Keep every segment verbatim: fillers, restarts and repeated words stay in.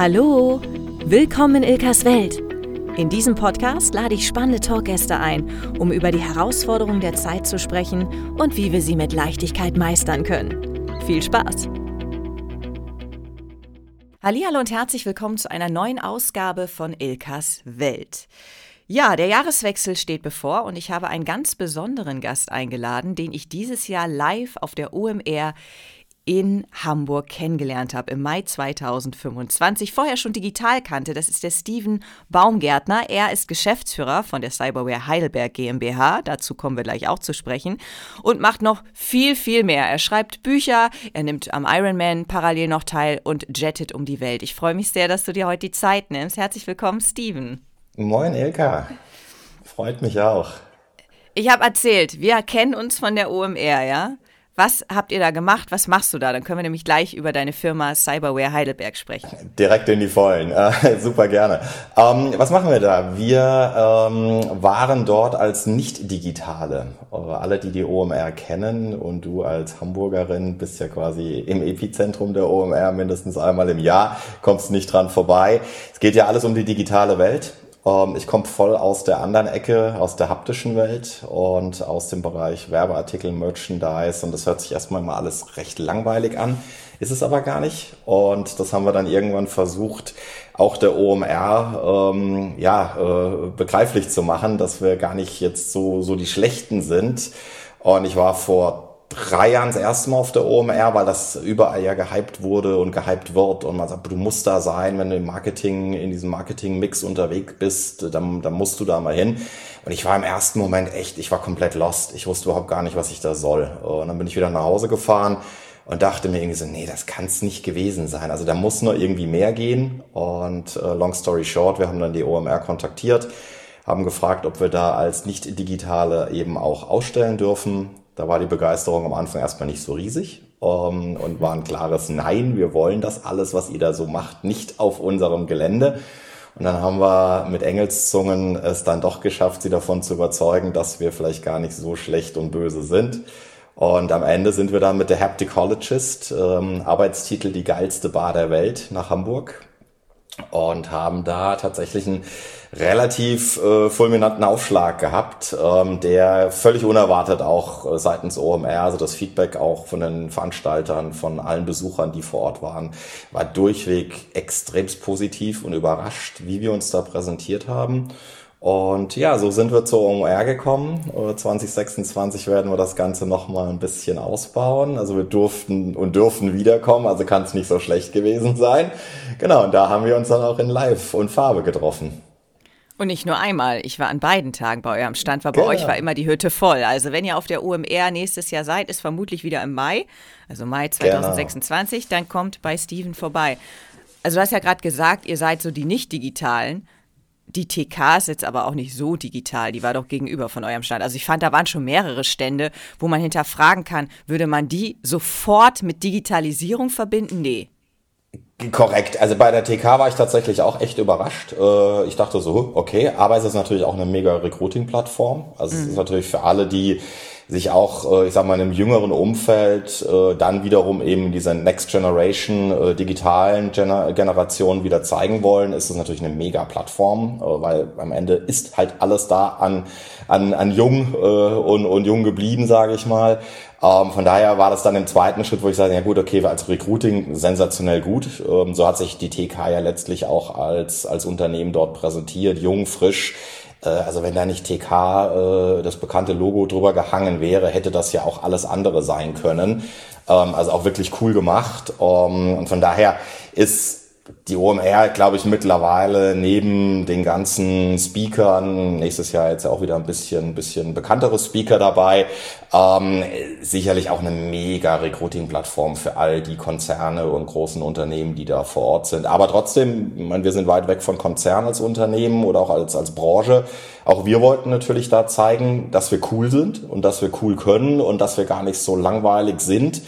Hallo, willkommen in Ilkas Welt. In diesem Podcast lade ich spannende Talkgäste ein, um über die Herausforderungen der Zeit zu sprechen und wie wir sie mit Leichtigkeit meistern können. Viel Spaß! Hallihallo und herzlich willkommen zu einer neuen Ausgabe von Ilkas Welt. Ja, der Jahreswechsel steht bevor und ich habe einen ganz besonderen Gast eingeladen, den ich dieses Jahr live auf der O M R in Hamburg kennengelernt habe, im Mai zweitausendfünfundzwanzig, vorher schon digital kannte. Das ist der Steven Baumgärtner. Er ist Geschäftsführer von der Cyberware Heidelberg GmbH, dazu kommen wir gleich auch zu sprechen, und macht noch viel, viel mehr. Er schreibt Bücher, er nimmt am Ironman parallel noch teil und jettet um die Welt. Ich freue mich sehr, dass du dir heute die Zeit nimmst. Herzlich willkommen, Steven. Moin, Ilka. Freut mich auch. Ich habe erzählt, wir kennen uns von der O M R, ja? Was habt ihr da gemacht? Was machst du da? Dann können wir nämlich gleich über deine Firma Cyberware Heidelberg sprechen. Direkt in die Vollen. Äh, super gerne. Ähm, was machen wir da? Wir ähm, waren dort als Nicht-Digitale. Alle, die die O M R kennen, und du als Hamburgerin bist ja quasi im Epizentrum der O M R mindestens einmal im Jahr, kommst nicht dran vorbei. Es geht ja alles um die digitale Welt. Ich komme voll aus der anderen Ecke, aus der haptischen Welt und aus dem Bereich Werbeartikel, Merchandise, und das hört sich erstmal mal alles recht langweilig an, ist es aber gar nicht, und das haben wir dann irgendwann versucht, auch der O M R ähm, ja äh, begreiflich zu machen, dass wir gar nicht jetzt so so die Schlechten sind. Und ich war vor drei Jahren das erste Mal auf der O M R, weil das überall ja gehypt wurde und gehypt wird, und man sagt, du musst da sein, wenn du im Marketing, in diesem Marketing-Mix unterwegs bist, dann, dann musst du da mal hin. Und ich war im ersten Moment echt, ich war komplett lost. Ich wusste überhaupt gar nicht, was ich da soll. Und dann bin ich wieder nach Hause gefahren und dachte mir irgendwie so, nee, das kann es nicht gewesen sein. Also da muss noch irgendwie mehr gehen. Und äh, long story short, wir haben dann die O M R kontaktiert, haben gefragt, ob wir da als Nicht-Digitale eben auch ausstellen dürfen. Da war die Begeisterung am Anfang erstmal nicht so riesig ähm, und war ein klares Nein. Wir wollen das alles, was ihr da so macht, nicht auf unserem Gelände. Und dann haben wir mit Engelszungen es dann doch geschafft, sie davon zu überzeugen, dass wir vielleicht gar nicht so schlecht und böse sind. Und am Ende sind wir dann mit der Hapticologist, ähm, Arbeitstitel Die geilste Bar der Welt, nach Hamburg und haben da tatsächlich einen relativ äh, fulminanten Aufschlag gehabt, ähm, der völlig unerwartet auch äh, seitens O M R, also das Feedback auch von den Veranstaltern, von allen Besuchern, die vor Ort waren, war durchweg extremst positiv und überrascht, wie wir uns da präsentiert haben. Und ja, so sind wir zur O M R gekommen. zwanzig sechsundzwanzig werden wir das Ganze nochmal ein bisschen ausbauen. Also wir durften und dürfen wiederkommen, also kann es nicht so schlecht gewesen sein. Genau, und da haben wir uns dann auch in Live und Farbe getroffen. Und nicht nur einmal, ich war an beiden Tagen bei eurem Stand, weil bei Genau. euch war immer die Hütte voll. Also wenn ihr auf der O M R nächstes Jahr seid, ist vermutlich wieder im Mai, also Mai zweitausendsechsundzwanzig, genau. Dann kommt bei Steven vorbei. Also du hast ja gerade gesagt, ihr seid so die Nicht-Digitalen. Die T K ist jetzt aber auch nicht so digital, die war doch gegenüber von eurem Stand. Also ich fand, da waren schon mehrere Stände, wo man hinterfragen kann, würde man die sofort mit Digitalisierung verbinden? Nee. Korrekt, also bei der T K war ich tatsächlich auch echt überrascht. Ich dachte so, okay, aber es ist natürlich auch eine mega Recruiting-Plattform. Also mhm. es ist natürlich für alle, die sich auch, ich sag mal, in einem jüngeren Umfeld dann wiederum eben diese Next Generation digitalen Gener- Generation wieder zeigen wollen, ist es natürlich eine mega Plattform, weil am Ende ist halt alles da an an an jung und und jung geblieben, sage ich mal. Ähm, von daher war das dann im zweiten Schritt, wo ich sage, ja gut, okay, als Recruiting sensationell gut. Ähm, so hat sich die T K ja letztlich auch als als Unternehmen dort präsentiert, jung, frisch. Äh, also wenn da nicht T K, äh, das bekannte Logo drüber gehangen wäre, hätte das ja auch alles andere sein können. Ähm, also auch wirklich cool gemacht. Ähm, und von daher ist die O M R, glaube ich, mittlerweile neben den ganzen Speakern, nächstes Jahr jetzt auch wieder ein bisschen, bisschen bekanntere Speaker dabei, ähm, sicherlich auch eine mega Recruiting-Plattform für all die Konzerne und großen Unternehmen, die da vor Ort sind. Aber trotzdem, ich meine, wir sind weit weg von Konzern als Unternehmen oder auch als, als Branche. Auch wir wollten natürlich da zeigen, dass wir cool sind und dass wir cool können und dass wir gar nicht so langweilig sind.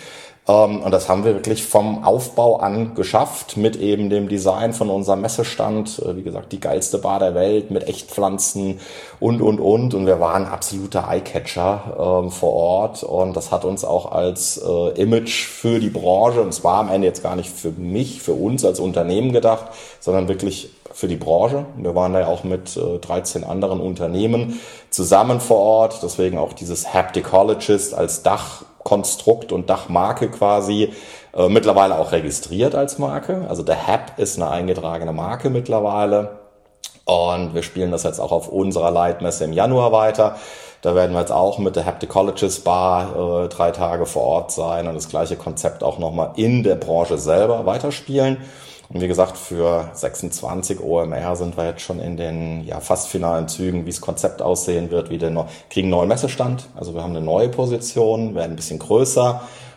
Ähm, und das haben wir wirklich vom Aufbau an geschafft, mit eben dem Design von unserem Messestand. Äh, wie gesagt, die geilste Bar der Welt mit Echtpflanzen und, und, und. Und wir waren absoluter Eyecatcher ähm, vor Ort. Und das hat uns auch als äh, Image für die Branche, und es war am Ende jetzt gar nicht für mich, für uns als Unternehmen gedacht, sondern wirklich für die Branche. Wir waren da ja auch mit äh, dreizehn anderen Unternehmen zusammen vor Ort. Deswegen auch dieses Hapticologist als Dachkonstrukt und Dachmarke quasi äh, mittlerweile auch registriert als Marke. Also der Hap ist eine eingetragene Marke mittlerweile. Und wir spielen das jetzt auch auf unserer Leitmesse im Januar weiter. Da werden wir jetzt auch mit der Hapticologist Bar äh, drei Tage vor Ort sein und das gleiche Konzept auch nochmal in der Branche selber weiterspielen. Und wie gesagt, für sechsundzwanzig O M R sind wir jetzt schon in den ja fast finalen Zügen, wie das Konzept aussehen wird. Wir kriegen einen neuen Messestand, also wir haben eine neue Position, werden ein bisschen größer.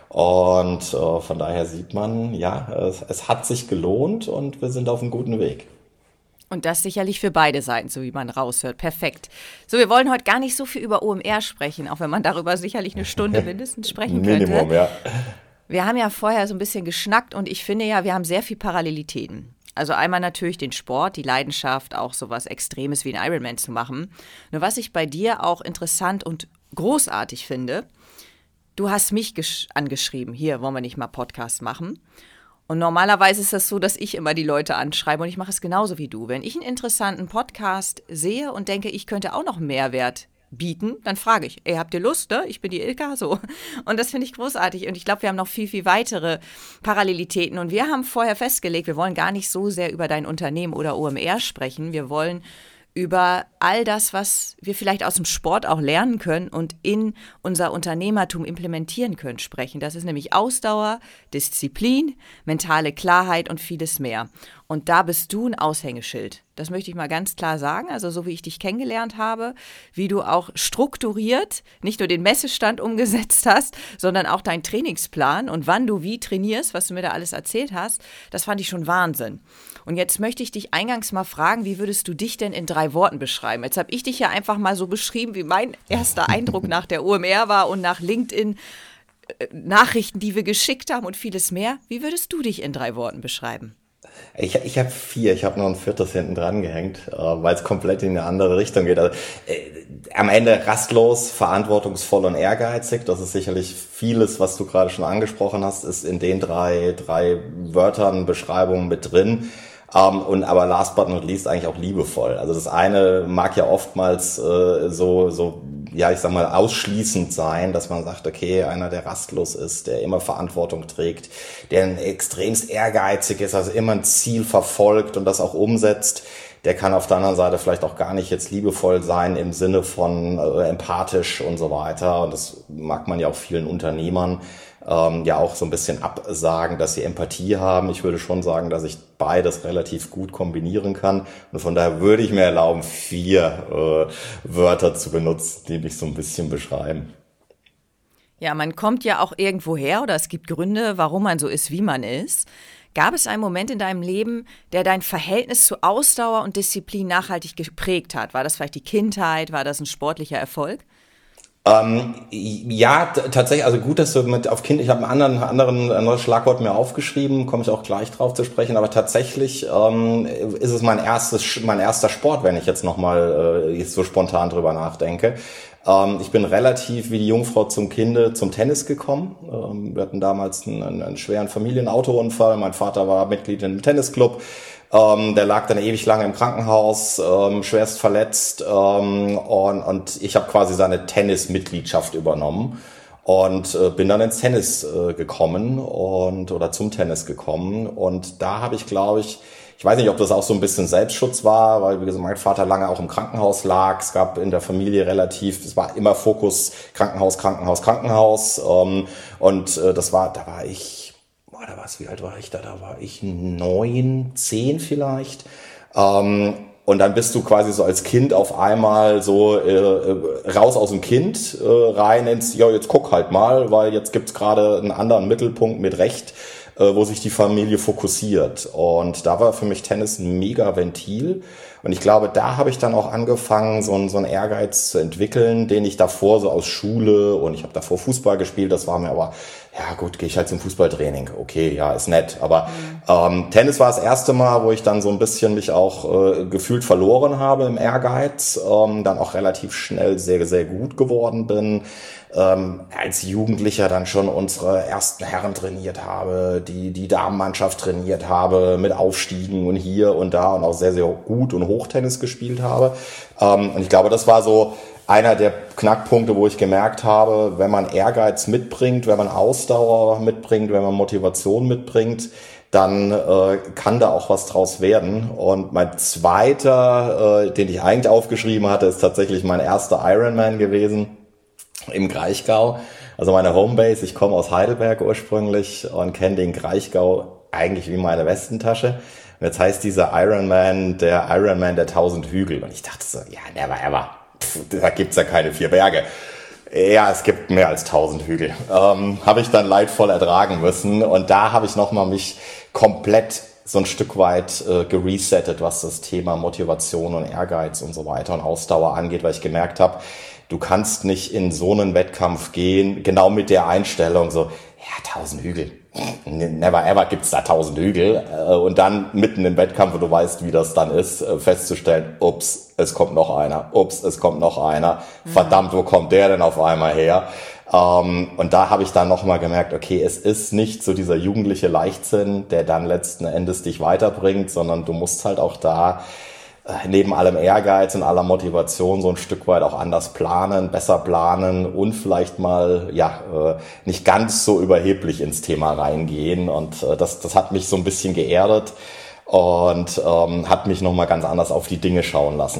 Und äh, von daher sieht man, ja, es, es hat sich gelohnt und wir sind auf einem guten Weg. Und das sicherlich für beide Seiten, so wie man raushört. Perfekt. So, wir wollen heute gar nicht so viel über O M R sprechen, auch wenn man darüber sicherlich eine Stunde mindestens sprechen könnte. Minimum, ja. Wir haben ja vorher so ein bisschen geschnackt und ich finde ja, wir haben sehr viel Parallelitäten. Also einmal natürlich den Sport, die Leidenschaft, auch sowas Extremes wie ein Ironman zu machen. Nur was ich bei dir auch interessant und großartig finde, du hast mich gesch- angeschrieben, hier wollen wir nicht mal Podcast machen. Und normalerweise ist das so, dass ich immer die Leute anschreibe und ich mache es genauso wie du. Wenn ich einen interessanten Podcast sehe und denke, ich könnte auch noch Mehrwert bieten, dann frage ich, ey, habt ihr Lust, ne? Ich bin die Ilka, so. Und das finde ich großartig und ich glaube, wir haben noch viel, viel weitere Parallelitäten und wir haben vorher festgelegt, wir wollen gar nicht so sehr über dein Unternehmen oder O M R sprechen, wir wollen über all das, was wir vielleicht aus dem Sport auch lernen können und in unser Unternehmertum implementieren können, sprechen. Das ist nämlich Ausdauer, Disziplin, mentale Klarheit und vieles mehr. Und da bist du ein Aushängeschild. Das möchte ich mal ganz klar sagen. Also so wie ich dich kennengelernt habe, wie du auch strukturiert nicht nur den Messestand umgesetzt hast, sondern auch deinen Trainingsplan und wann du wie trainierst, was du mir da alles erzählt hast, das fand ich schon Wahnsinn. Und jetzt möchte ich dich eingangs mal fragen, wie würdest du dich denn in drei Worten beschreiben? Jetzt habe ich dich ja einfach mal so beschrieben, wie mein erster Eindruck nach der O M R war und nach LinkedIn, äh, Nachrichten, die wir geschickt haben und vieles mehr. Wie würdest du dich in drei Worten beschreiben? Ich, ich habe vier, ich habe noch ein viertes hinten dran gehängt, äh, weil es komplett in eine andere Richtung geht. Also, äh, am Ende rastlos, verantwortungsvoll und ehrgeizig. Das ist sicherlich vieles, was du gerade schon angesprochen hast, ist in den drei, drei Wörtern, Beschreibungen mit drin. Um, und aber last but not least eigentlich auch liebevoll. Also das eine mag ja oftmals äh, so, so, ja, ich sag mal, ausschließend sein, dass man sagt, okay, einer, der rastlos ist, der immer Verantwortung trägt, der extremst ehrgeizig ist, also immer ein Ziel verfolgt und das auch umsetzt, der kann auf der anderen Seite vielleicht auch gar nicht jetzt liebevoll sein im Sinne von äh, empathisch und so weiter. Und das mag man ja auch vielen Unternehmern ähm, ja auch so ein bisschen absagen, dass sie Empathie haben. Ich würde schon sagen, dass ich beides relativ gut kombinieren kann. Und von daher würde ich mir erlauben, vier äh, Wörter zu benutzen, die mich so ein bisschen beschreiben. Ja, man kommt ja auch irgendwo her oder es gibt Gründe, warum man so ist, wie man ist. Gab es einen Moment in deinem Leben, der dein Verhältnis zu Ausdauer und Disziplin nachhaltig geprägt hat? War das vielleicht die Kindheit? War das ein sportlicher Erfolg? Ähm, ja, t- tatsächlich, also gut, dass du mit auf Kind, ich habe einen anderen, anderen, anderes Schlagwort mir aufgeschrieben, komme ich auch gleich drauf zu sprechen, aber tatsächlich ähm, ist es mein erstes, mein erster Sport, wenn ich jetzt nochmal äh, jetzt so spontan drüber nachdenke. Ähm, ich bin relativ wie die Jungfrau zum Kinde zum Tennis gekommen. Ähm, wir hatten damals einen, einen schweren Familienautounfall, mein Vater war Mitglied in einem Tennisclub. Ähm, der lag dann ewig lange im Krankenhaus, ähm, schwerst verletzt ähm, und, und ich habe quasi seine Tennismitgliedschaft übernommen und äh, bin dann ins Tennis äh, gekommen und oder zum Tennis gekommen und da habe ich, glaube ich, ich weiß nicht, ob das auch so ein bisschen Selbstschutz war, weil wie gesagt, mein Vater lange auch im Krankenhaus lag. Es gab in der Familie relativ, es war immer Fokus Krankenhaus, Krankenhaus, Krankenhaus ähm, und äh, das war, da war ich Boah, da war's, wie alt war ich da? Da war ich neun, zehn vielleicht. Ähm, und dann bist du quasi so als Kind auf einmal so äh, raus aus dem Kind, äh, rein ins, ja, jetzt guck halt mal, weil jetzt gibt's gerade einen anderen Mittelpunkt mit Recht, äh, wo sich die Familie fokussiert. Und da war für mich Tennis ein mega Ventil. Und ich glaube, da habe ich dann auch angefangen, so einen, so einen Ehrgeiz zu entwickeln, den ich davor so aus Schule und ich habe davor Fußball gespielt, das war mir aber ja gut, gehe ich halt zum Fußballtraining. Okay, ja, ist nett. Aber ähm, Tennis war das erste Mal, wo ich dann so ein bisschen mich auch äh, gefühlt verloren habe im Ehrgeiz. Ähm, dann auch relativ schnell sehr, sehr gut geworden bin. Ähm, als Jugendlicher dann schon unsere ersten Herren trainiert habe, die die Damenmannschaft trainiert habe, mit Aufstiegen und hier und da und auch sehr, sehr gut und Hochtennis gespielt habe. Ähm, und ich glaube, das war so einer der Knackpunkte, wo ich gemerkt habe, wenn man Ehrgeiz mitbringt, wenn man Ausdauer mitbringt, wenn man Motivation mitbringt, dann äh, kann da auch was draus werden. Und mein zweiter, äh, den ich eigentlich aufgeschrieben hatte, ist tatsächlich mein erster Ironman gewesen im Kraichgau. Also meine Homebase, ich komme aus Heidelberg ursprünglich und kenne den Kraichgau eigentlich wie meine Westentasche. Und jetzt heißt dieser Ironman der Ironman der tausend Hügel. Und ich dachte so, ja, never ever. Pff, da gibt's ja keine vier Berge. Ja, es gibt mehr als tausend Hügel. Ähm, habe ich dann leidvoll ertragen müssen. Und da habe ich nochmal mich komplett so ein Stück weit äh, geresettet, was das Thema Motivation und Ehrgeiz und so weiter und Ausdauer angeht, weil ich gemerkt habe, du kannst nicht in so einen Wettkampf gehen, genau mit der Einstellung so, ja, tausend Hügel. Never ever gibt's da tausend Hügel. Und dann mitten im Wettkampf, wo du weißt, wie das dann ist, festzustellen, ups, es kommt noch einer, ups, es kommt noch einer. Mhm. Verdammt, wo kommt der denn auf einmal her? Und da habe ich dann nochmal gemerkt, okay, es ist nicht so dieser jugendliche Leichtsinn, der dann letzten Endes dich weiterbringt, sondern du musst halt auch da neben allem Ehrgeiz und aller Motivation so ein Stück weit auch anders planen, besser planen und vielleicht mal ja nicht ganz so überheblich ins Thema reingehen. Und das das hat mich so ein bisschen geerdet und ähm, hat mich nochmal ganz anders auf die Dinge schauen lassen.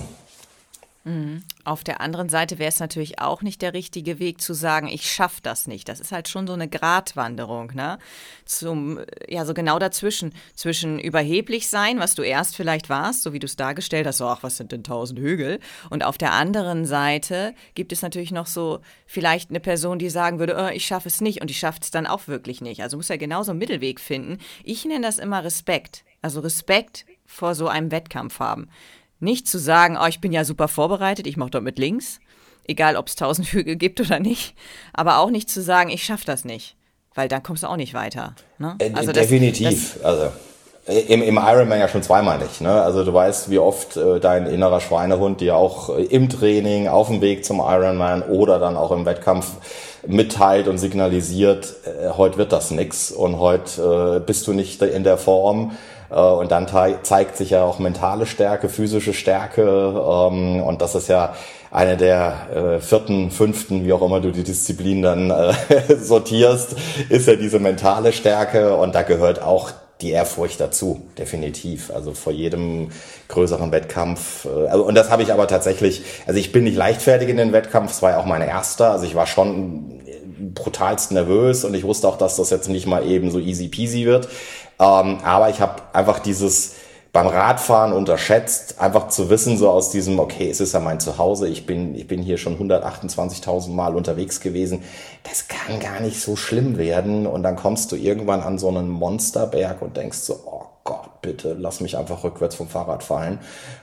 Auf der anderen Seite wäre es natürlich auch nicht der richtige Weg zu sagen, ich schaffe das nicht. Das ist halt schon so eine Gratwanderung, ne? Zum, ja, so genau dazwischen. Zwischen überheblich sein, was du erst vielleicht warst, so wie du es dargestellt hast, so, ach, was sind denn tausend Hügel? Und auf der anderen Seite gibt es natürlich noch so vielleicht eine Person, die sagen würde, oh, ich schaffe es nicht und ich schaffe es dann auch wirklich nicht. Also muss ja genauso einen Mittelweg finden. Ich nenne das immer Respekt. Also Respekt vor so einem Wettkampf haben. Nicht zu sagen, oh, ich bin ja super vorbereitet, ich mache dort mit links, egal ob es tausend Hügel gibt oder nicht, aber auch nicht zu sagen, ich schaffe das nicht, weil dann kommst du auch nicht weiter. Ne? Also definitiv, das, das also im, im Ironman ja schon zweimal nicht. Ne? Also du weißt, wie oft äh, dein innerer Schweinehund dir auch äh, im Training, auf dem Weg zum Ironman oder dann auch im Wettkampf mitteilt und signalisiert, äh, heute wird das nix und heute äh, bist du nicht in der Form. Und dann zeigt sich ja auch mentale Stärke, physische Stärke. Und das ist ja eine der vierten, fünften, wie auch immer du die Disziplin dann sortierst, ist ja diese mentale Stärke. Und da gehört auch die Ehrfurcht dazu, definitiv. Also vor jedem größeren Wettkampf. Und das habe ich aber tatsächlich, also ich bin nicht leichtfertig in den Wettkampf, es war ja auch mein erster. Also ich war schon brutalst nervös und ich wusste auch, dass das jetzt nicht mal eben so easy peasy wird. Ähm, aber ich habe einfach dieses beim Radfahren unterschätzt, einfach zu wissen, so aus diesem, okay, es ist ja mein Zuhause, ich bin ich bin hier schon hundertachtundzwanzigtausend Mal unterwegs gewesen, das kann gar nicht so schlimm werden. Und dann kommst du irgendwann an so einen Monsterberg und denkst so, oh Gott, bitte, lass mich einfach rückwärts vom Fahrrad fallen.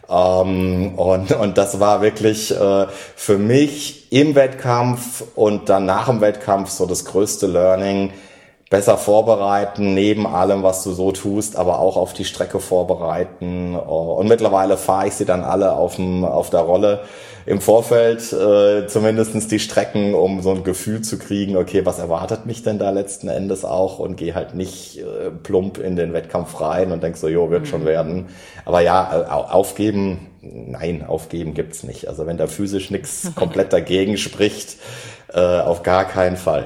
Ähm, und, und das war wirklich äh, für mich im Wettkampf und dann nach dem Wettkampf so das größte Learning. Besser vorbereiten, neben allem, was du so tust, aber auch auf die Strecke vorbereiten. Und mittlerweile fahre ich sie dann alle auf dem, auf der Rolle im Vorfeld, äh, zumindestens die Strecken, um so ein Gefühl zu kriegen, okay, was erwartet mich denn da letzten Endes auch, und gehe halt nicht äh, plump in den Wettkampf rein und denk so, jo, wird mhm. schon werden. Aber ja, aufgeben, nein, aufgeben gibt's nicht. Also wenn da physisch nichts komplett dagegen spricht, äh, auf gar keinen Fall.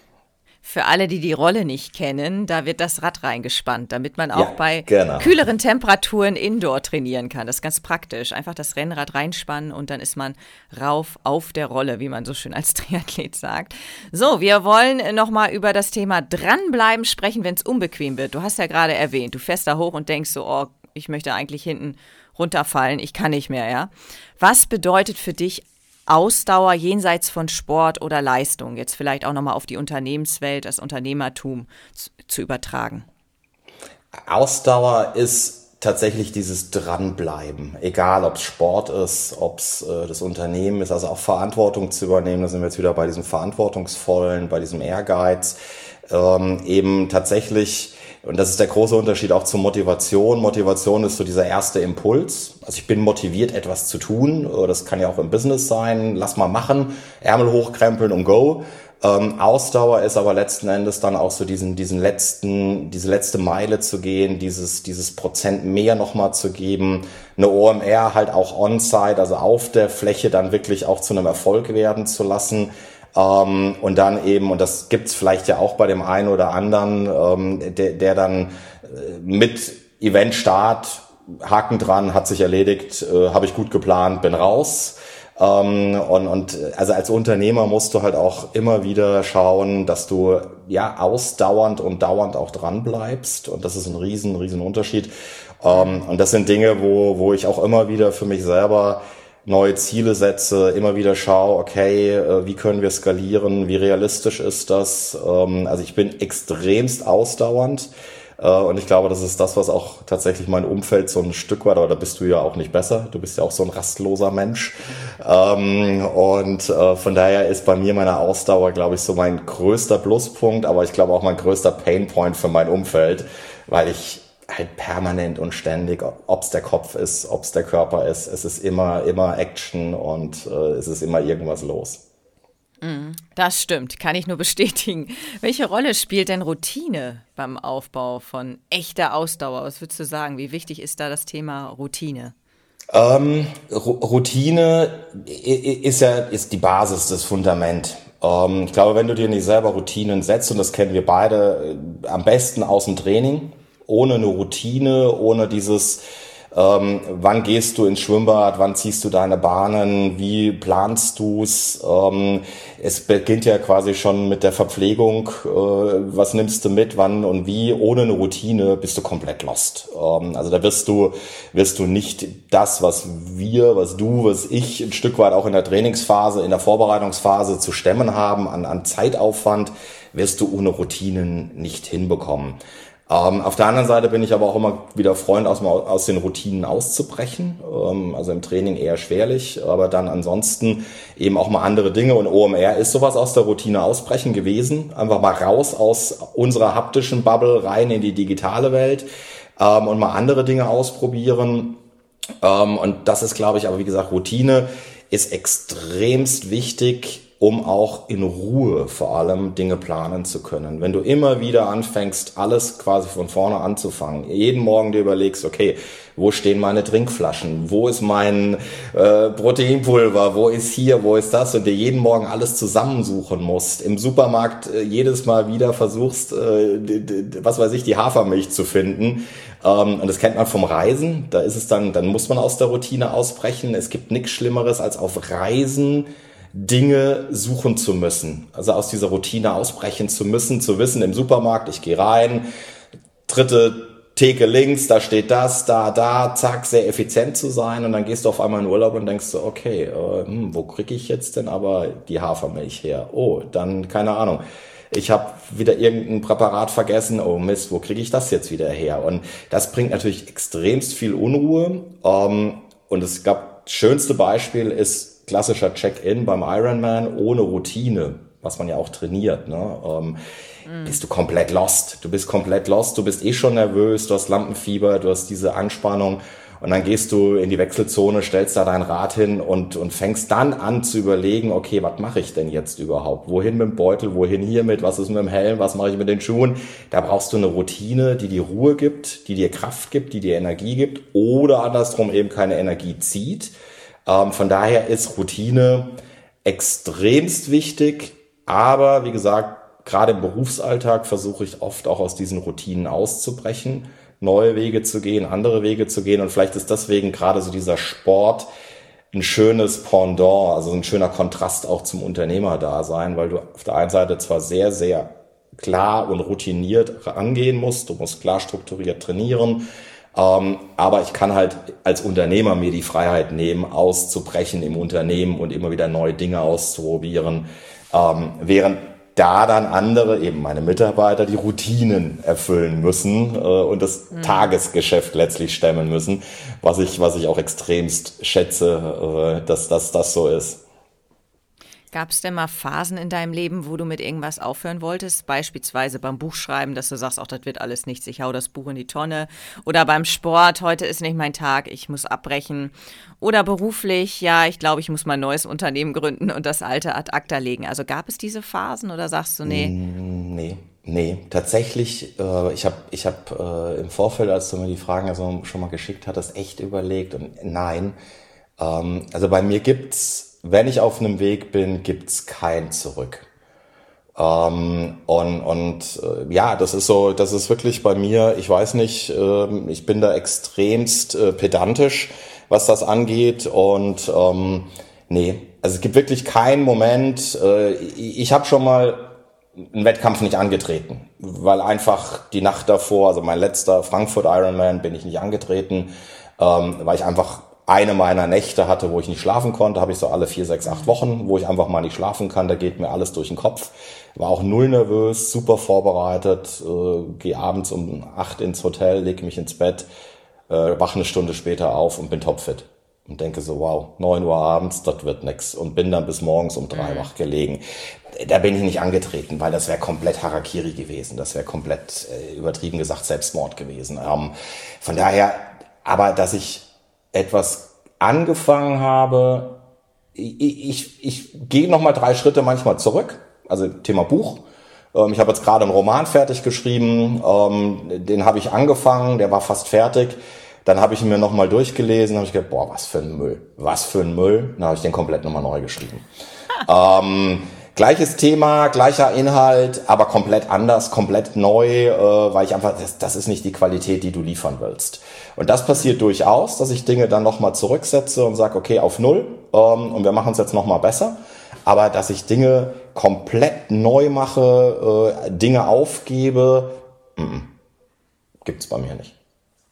Für alle, die die Rolle nicht kennen, da wird das Rad reingespannt, damit man auch ja, bei genau. kühleren Temperaturen Indoor trainieren kann. Das ist ganz praktisch. Einfach das Rennrad reinspannen und dann ist man rauf auf der Rolle, wie man so schön als Triathlet sagt. So, wir wollen nochmal über das Thema Dranbleiben sprechen, wenn es unbequem wird. Du hast ja gerade erwähnt, du fährst da hoch und denkst so, oh, ich möchte eigentlich hinten runterfallen, ich kann nicht mehr, ja. Was bedeutet für dich Ausdauer jenseits von Sport oder Leistung, jetzt vielleicht auch nochmal auf die Unternehmenswelt, das Unternehmertum zu, zu übertragen? Ausdauer ist tatsächlich dieses Dranbleiben, egal ob es Sport ist, ob es äh, das Unternehmen ist, also auch Verantwortung zu übernehmen, da sind wir jetzt wieder bei diesem Verantwortungsvollen, bei diesem Ehrgeiz. ähm, eben tatsächlich, und das ist der große Unterschied auch zur Motivation. Motivation ist so dieser erste Impuls. Also ich bin motiviert, etwas zu tun. Das kann ja auch im Business sein. Lass mal machen, Ärmel hochkrempeln und go. Ähm, Ausdauer ist aber letzten Endes dann auch so diesen, diesen letzten, diese letzte Meile zu gehen, dieses, dieses Prozent mehr nochmal zu geben, eine O M R halt auch on-site, also auf der Fläche dann wirklich auch zu einem Erfolg werden zu lassen. Ähm, und dann eben, und das gibt's vielleicht ja auch bei dem einen oder anderen, ähm, der, der dann äh, mit Eventstart, Haken dran, hat sich erledigt, äh, habe ich gut geplant, bin raus. Ähm, und, und also als Unternehmer musst du halt auch immer wieder schauen, dass du ja ausdauernd und dauernd auch dran bleibst. Und das ist ein riesen, riesen Unterschied. Ähm, und das sind Dinge, wo, wo ich auch immer wieder für mich selber neue Ziele setze, immer wieder schaue, okay, äh, wie können wir skalieren, wie realistisch ist das? Ähm, also ich bin extremst ausdauernd. Und ich glaube, das ist das, was auch tatsächlich mein Umfeld so ein Stück weit, aber da bist du ja auch nicht besser. Du bist ja auch so ein rastloser Mensch. Und von daher ist bei mir meine Ausdauer, glaube ich, so mein größter Pluspunkt, aber ich glaube auch mein größter Painpoint für mein Umfeld, weil ich halt permanent und ständig, ob es der Kopf ist, ob es der Körper ist, es ist immer, immer Action und es ist immer irgendwas los. Das stimmt, kann ich nur bestätigen. Welche Rolle spielt denn Routine beim Aufbau von echter Ausdauer? Was würdest du sagen? Wie wichtig ist da das Thema Routine? Ähm, Routine ist ja ist die Basis, das Fundament. Ähm, ich glaube, wenn du dir nicht selber Routinen setzt, und das kennen wir beide am besten aus dem Training, ohne eine Routine, ohne dieses Ähm, wann gehst du ins Schwimmbad, wann ziehst du deine Bahnen, wie planst du's? Ähm, es beginnt ja quasi schon mit der Verpflegung, äh, was nimmst du mit, wann und wie. Ohne eine Routine bist du komplett lost. Ähm, also da wirst du, wirst du nicht das, was wir, was du, was ich ein Stück weit auch in der Trainingsphase, in der Vorbereitungsphase zu stemmen haben, an, an Zeitaufwand, wirst du ohne Routinen nicht hinbekommen. Ähm, auf der anderen Seite bin ich aber auch immer wieder Freund, aus, aus den Routinen auszubrechen. Ähm, also im Training eher schwerlich, aber dann ansonsten eben auch mal andere Dinge. Und O M R ist sowas aus der Routine ausbrechen gewesen. Einfach mal raus aus unserer haptischen Bubble rein in die digitale Welt ähm, und mal andere Dinge ausprobieren. Ähm, und das ist, glaube ich, aber wie gesagt, Routine ist extremst wichtig, um auch in Ruhe vor allem Dinge planen zu können. Wenn du immer wieder anfängst, alles quasi von vorne anzufangen, jeden Morgen dir überlegst, okay, wo stehen meine Trinkflaschen, wo ist mein äh, Proteinpulver, wo ist hier, wo ist das, und dir jeden Morgen alles zusammensuchen musst, im Supermarkt äh, jedes Mal wieder versuchst, äh, d- d- was weiß ich, die Hafermilch zu finden. Ähm, und das kennt man vom Reisen, da ist es dann, dann muss man aus der Routine ausbrechen. Es gibt nichts Schlimmeres, als auf Reisen Dinge suchen zu müssen, also aus dieser Routine ausbrechen zu müssen, zu wissen, im Supermarkt, ich gehe rein, dritte Theke links, da steht das, da, da, zack, sehr effizient zu sein, und dann gehst du auf einmal in Urlaub und denkst so, okay, äh, hm, wo kriege ich jetzt denn aber die Hafermilch her? Oh, dann, keine Ahnung, ich habe wieder irgendein Präparat vergessen, oh Mist, wo kriege ich das jetzt wieder her? Und das bringt natürlich extremst viel Unruhe, ähm, und es gab, das schönste Beispiel ist klassischer Check-in beim Ironman ohne Routine, was man ja auch trainiert, ne? Ähm, mm. Bist du komplett lost. Du bist komplett lost, du bist eh schon nervös, du hast Lampenfieber, du hast diese Anspannung, und dann gehst du in die Wechselzone, stellst da dein Rad hin und, und fängst dann an zu überlegen, okay, was mache ich denn jetzt überhaupt? Wohin mit dem Beutel, wohin hiermit, was ist mit dem Helm, was mache ich mit den Schuhen? Da brauchst du eine Routine, die dir Ruhe gibt, die dir Kraft gibt, die dir Energie gibt oder andersrum eben keine Energie zieht. Ähm, von daher ist Routine extremst wichtig, aber wie gesagt, gerade im Berufsalltag versuche ich oft auch aus diesen Routinen auszubrechen, neue Wege zu gehen, andere Wege zu gehen, und vielleicht ist deswegen gerade so dieser Sport ein schönes Pendant, also ein schöner Kontrast auch zum Unternehmerdasein, weil du auf der einen Seite zwar sehr, sehr klar und routiniert rangehen musst, du musst klar strukturiert trainieren, Ähm, aber ich kann halt als Unternehmer mir die Freiheit nehmen, auszubrechen im Unternehmen und immer wieder neue Dinge auszuprobieren, ähm, während da dann andere, eben meine Mitarbeiter, die Routinen erfüllen müssen äh, und das mhm. Tagesgeschäft letztlich stemmen müssen, was ich, was ich auch extremst schätze, äh, dass, dass das so ist. Gab es denn mal Phasen in deinem Leben, wo du mit irgendwas aufhören wolltest? Beispielsweise beim Buchschreiben, dass du sagst, ach, das wird alles nichts, ich hau das Buch in die Tonne. Oder beim Sport, heute ist nicht mein Tag, ich muss abbrechen. Oder beruflich, ja, ich glaube, ich muss mal ein neues Unternehmen gründen und das alte ad acta legen. Also gab es diese Phasen oder sagst du, nee? Nee, nee, tatsächlich, äh, ich habe ich hab, äh, im Vorfeld, als du mir die Fragen also schon mal geschickt hattest, echt überlegt und nein. Ähm, also bei mir gibt's, wenn ich auf einem Weg bin, gibt's kein Zurück. Ähm, und und äh, ja, das ist so, das ist wirklich bei mir, ich weiß nicht, äh, ich bin da extremst äh, pedantisch, was das angeht. Und ähm, nee, also es gibt wirklich keinen Moment, äh, ich, ich habe schon mal einen Wettkampf nicht angetreten, weil einfach die Nacht davor, also mein letzter Frankfurt Ironman, bin ich nicht angetreten, ähm, weil ich einfach eine meiner Nächte hatte, wo ich nicht schlafen konnte, habe ich so alle vier, sechs, acht Wochen, wo ich einfach mal nicht schlafen kann, da geht mir alles durch den Kopf. War auch null nervös, super vorbereitet, äh, gehe abends um acht ins Hotel, lege mich ins Bett, äh, wache eine Stunde später auf und bin topfit. Und denke so, wow, neun Uhr abends, das wird nix. Und bin dann bis morgens um drei wach gelegen. Da bin ich nicht angetreten, weil das wäre komplett Harakiri gewesen. Das wäre komplett, äh, übertrieben gesagt, Selbstmord gewesen. Ähm, von daher, aber dass ich etwas angefangen habe, ich, ich, ich gehe nochmal drei Schritte manchmal zurück, also Thema Buch. Ähm, ich habe jetzt gerade einen Roman fertig geschrieben, ähm, den habe ich angefangen, der war fast fertig. Dann habe ich ihn mir nochmal durchgelesen, habe ich gedacht, boah, was für ein Müll, was für ein Müll. Dann habe ich den komplett nochmal neu geschrieben. ähm, Gleiches Thema, gleicher Inhalt, aber komplett anders, komplett neu, äh, weil ich einfach, das, das ist nicht die Qualität, die du liefern willst. Und das passiert durchaus, dass ich Dinge dann nochmal zurücksetze und sage, okay, auf Null, ähm, und wir machen es jetzt nochmal besser. Aber dass ich Dinge komplett neu mache, äh, Dinge aufgebe, m-m, gibt's bei mir nicht.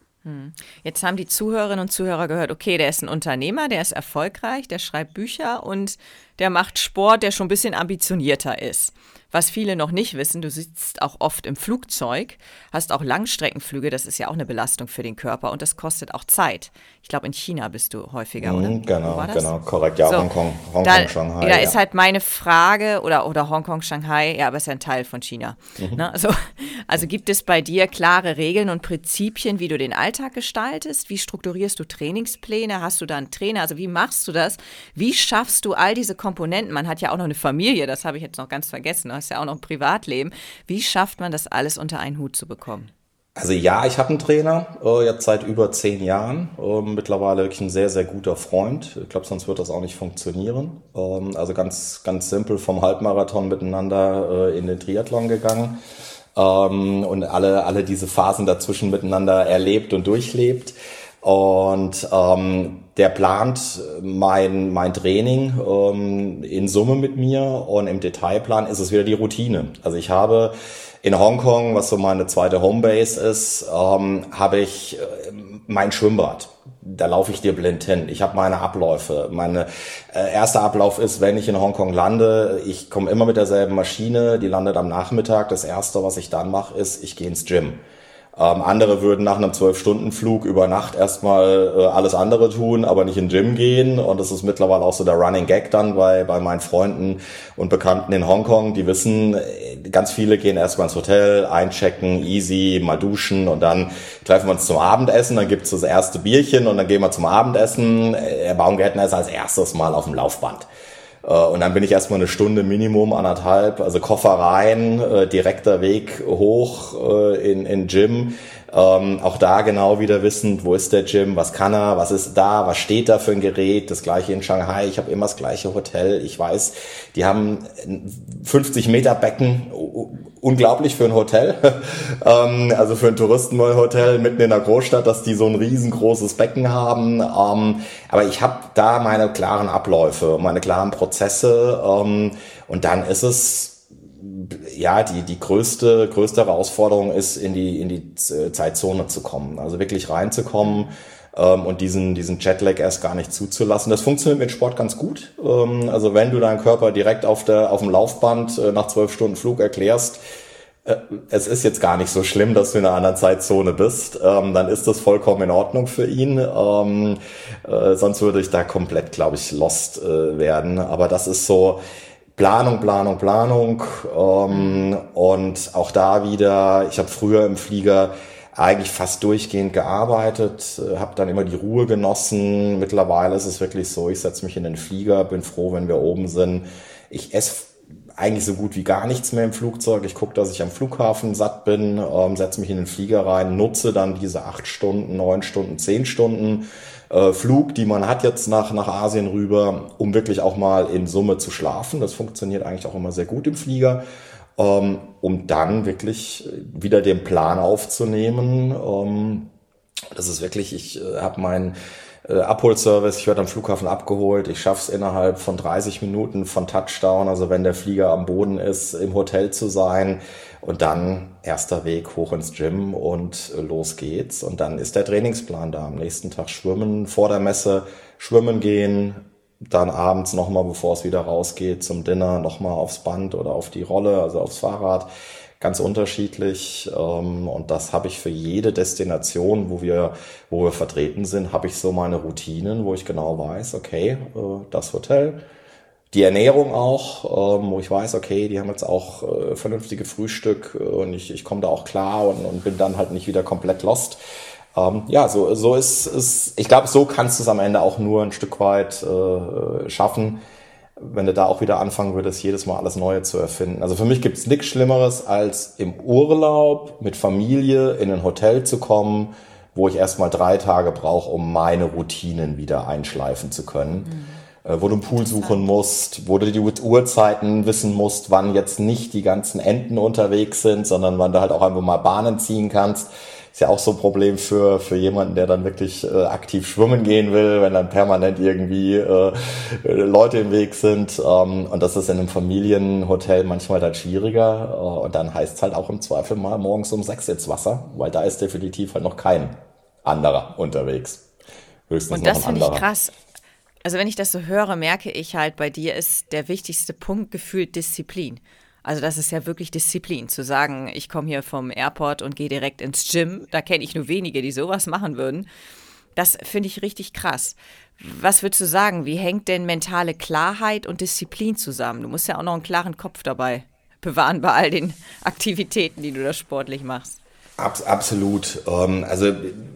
Jetzt haben die Zuhörerinnen und Zuhörer gehört, okay, der ist ein Unternehmer, der ist erfolgreich, der schreibt Bücher und der macht Sport, der schon ein bisschen ambitionierter ist. Was viele noch nicht wissen, du sitzt auch oft im Flugzeug, hast auch Langstreckenflüge, das ist ja auch eine Belastung für den Körper und das kostet auch Zeit. Ich glaube, in China bist du häufiger, oder? Mhm, genau, genau, korrekt. Ja, so, Hongkong, Hongkong, da, Shanghai. Da ja. ist halt meine Frage, oder, oder Hongkong, Shanghai, ja, aber es ist ja ein Teil von China. Mhm. Ne? Also, also gibt es bei dir klare Regeln und Prinzipien, wie du den Alltag gestaltest? Wie strukturierst du Trainingspläne? Hast du da einen Trainer? Also wie machst du das? Wie schaffst du all diese Komponenten? Man hat ja auch noch eine Familie, das habe ich jetzt noch ganz vergessen. Du hast ja auch noch ein Privatleben. Wie schafft man das alles unter einen Hut zu bekommen? Also ja, ich habe einen Trainer, äh, jetzt seit über zehn Jahren, äh, mittlerweile wirklich ein sehr, sehr guter Freund. Ich glaube, sonst wird das auch nicht funktionieren. Ähm, also ganz, ganz simpel vom Halbmarathon miteinander äh, in den Triathlon gegangen ähm, und alle, alle diese Phasen dazwischen miteinander erlebt und durchlebt. Und ähm, der plant mein mein Training ähm, in Summe mit mir und im Detailplan ist es wieder die Routine. Also ich habe in Hongkong, was so meine zweite Homebase ist, ähm, habe ich äh, mein Schwimmbad. Da laufe ich dir blind hin. Ich habe meine Abläufe. Meine äh, erster Ablauf ist, wenn ich in Hongkong lande, ich komme immer mit derselben Maschine, die landet am Nachmittag. Das erste, was ich dann mache, ist, ich gehe ins Gym. Ähm, andere würden nach einem zwölf-Stunden-Flug über Nacht erstmal äh, alles andere tun, aber nicht in den Gym gehen. Und das ist mittlerweile auch so der Running Gag dann bei, bei meinen Freunden und Bekannten in Hongkong. Die wissen, ganz viele gehen erstmal ins Hotel, einchecken, easy, mal duschen und dann treffen wir uns zum Abendessen. Dann gibt's das erste Bierchen und dann gehen wir zum Abendessen. Der Baumgärtner ist als erstes mal auf dem Laufband. Und dann bin ich erstmal eine Stunde Minimum, anderthalb, also Koffer rein, äh, direkter Weg hoch äh, in in Gym. Ähm, auch da genau wieder wissend, wo ist der Gym, was kann er, was ist da, was steht da für ein Gerät. Das gleiche in Shanghai, ich habe immer das gleiche Hotel. Ich weiß, die haben fünfzig Meter Becken, unglaublich für ein Hotel. ähm, also für ein Touristenhotel mitten in der Großstadt, dass die so ein riesengroßes Becken haben. Ähm, aber ich habe da meine klaren Abläufe, meine klaren Prozesse ähm, und dann ist es ja, die, die größte, größte Herausforderung ist, in die, in die Zeitzone zu kommen. Also wirklich reinzukommen, ähm, und diesen, diesen Jetlag erst gar nicht zuzulassen. Das funktioniert mit Sport ganz gut. Ähm, also wenn du deinen Körper direkt auf der, auf dem Laufband äh, nach zwölf Stunden Flug erklärst, äh, es ist jetzt gar nicht so schlimm, dass du in einer anderen Zeitzone bist, ähm, dann ist das vollkommen in Ordnung für ihn. Ähm, äh, sonst würde ich da komplett, glaube ich, lost äh, werden. Aber das ist so, Planung, Planung, Planung ähm, und auch da wieder, ich habe früher im Flieger eigentlich fast durchgehend gearbeitet, habe dann immer die Ruhe genossen. Mittlerweile ist es wirklich so, ich setze mich in den Flieger, bin froh, wenn wir oben sind. Ich esse eigentlich so gut wie gar nichts mehr im Flugzeug. Ich gucke, dass ich am Flughafen satt bin, ähm, setze mich in den Flieger rein, nutze dann diese acht Stunden, neun Stunden, zehn Stunden äh, Flug, die man hat jetzt nach, nach Asien rüber, um wirklich auch mal in Summe zu schlafen. Das funktioniert eigentlich auch immer sehr gut im Flieger, ähm, um dann wirklich wieder den Plan aufzunehmen. Ähm, das ist wirklich, ich äh, habe meinen Äh, Abholservice, ich werde am Flughafen abgeholt, ich schaffe es innerhalb von dreißig Minuten von Touchdown, also wenn der Flieger am Boden ist, im Hotel zu sein und dann erster Weg hoch ins Gym und äh, los geht's und dann ist der Trainingsplan da, am nächsten Tag schwimmen, vor der Messe schwimmen gehen, dann abends nochmal, bevor es wieder rausgeht zum Dinner, nochmal aufs Band oder auf die Rolle, also aufs Fahrrad. Ganz unterschiedlich und das habe ich für jede Destination, wo wir wo wir vertreten sind, habe ich so meine Routinen, wo ich genau weiß, okay, das Hotel, die Ernährung auch, wo ich weiß, okay, die haben jetzt auch vernünftige Frühstück und ich ich komme da auch klar und, und bin dann halt nicht wieder komplett lost. Ja, so so ist es. Ich glaube, so kannst du es am Ende auch nur ein Stück weit äh, schaffen, wenn du da auch wieder anfangen würdest, jedes Mal alles Neue zu erfinden. Also für mich gibt's nichts Schlimmeres, als im Urlaub mit Familie in ein Hotel zu kommen, wo ich erstmal drei Tage brauche, um meine Routinen wieder einschleifen zu können. Mhm. Äh, wo du einen Pool suchen musst, wo du die Uhrzeiten wissen musst, wann jetzt nicht die ganzen Enten unterwegs sind, sondern wann du halt auch einfach mal Bahnen ziehen kannst. Ist ja auch so ein Problem für für jemanden, der dann wirklich äh, aktiv schwimmen gehen will, wenn dann permanent irgendwie äh, Leute im Weg sind. Ähm, und das ist in einem Familienhotel manchmal dann schwieriger. Äh, und dann heißt es halt auch im Zweifel mal morgens um sechs ins Wasser, weil da ist definitiv halt noch kein anderer unterwegs. Höchstens Und noch das ein finde ich anderer. krass. Also wenn ich das so höre, merke ich halt, bei dir ist der wichtigste Punkt gefühlt Disziplin. Also das ist ja wirklich Disziplin, zu sagen, ich komme hier vom Airport und gehe direkt ins Gym. Da kenne ich nur wenige, die sowas machen würden. Das finde ich richtig krass. Was würdest du sagen, wie hängt denn mentale Klarheit und Disziplin zusammen? Du musst ja auch noch einen klaren Kopf dabei bewahren bei all den Aktivitäten, die du da sportlich machst. Abs- absolut. Ähm, also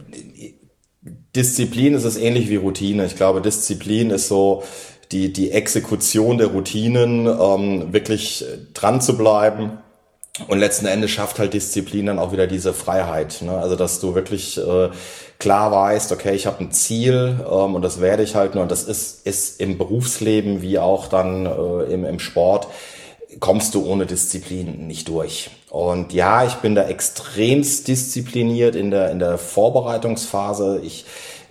Disziplin ist es ähnlich wie Routine. Ich glaube, Disziplin ist so die die Exekution der Routinen, ähm, wirklich dran zu bleiben. Und letzten Endes schafft halt Disziplin dann auch wieder diese Freiheit, ne? Also dass du wirklich äh, klar weißt, okay, ich habe ein Ziel ähm, und das werde ich halt nur. Und das ist ist im Berufsleben wie auch dann äh, im im Sport, kommst du ohne Disziplin nicht durch. Und ja, ich bin da extremst diszipliniert in der in der Vorbereitungsphase. Ich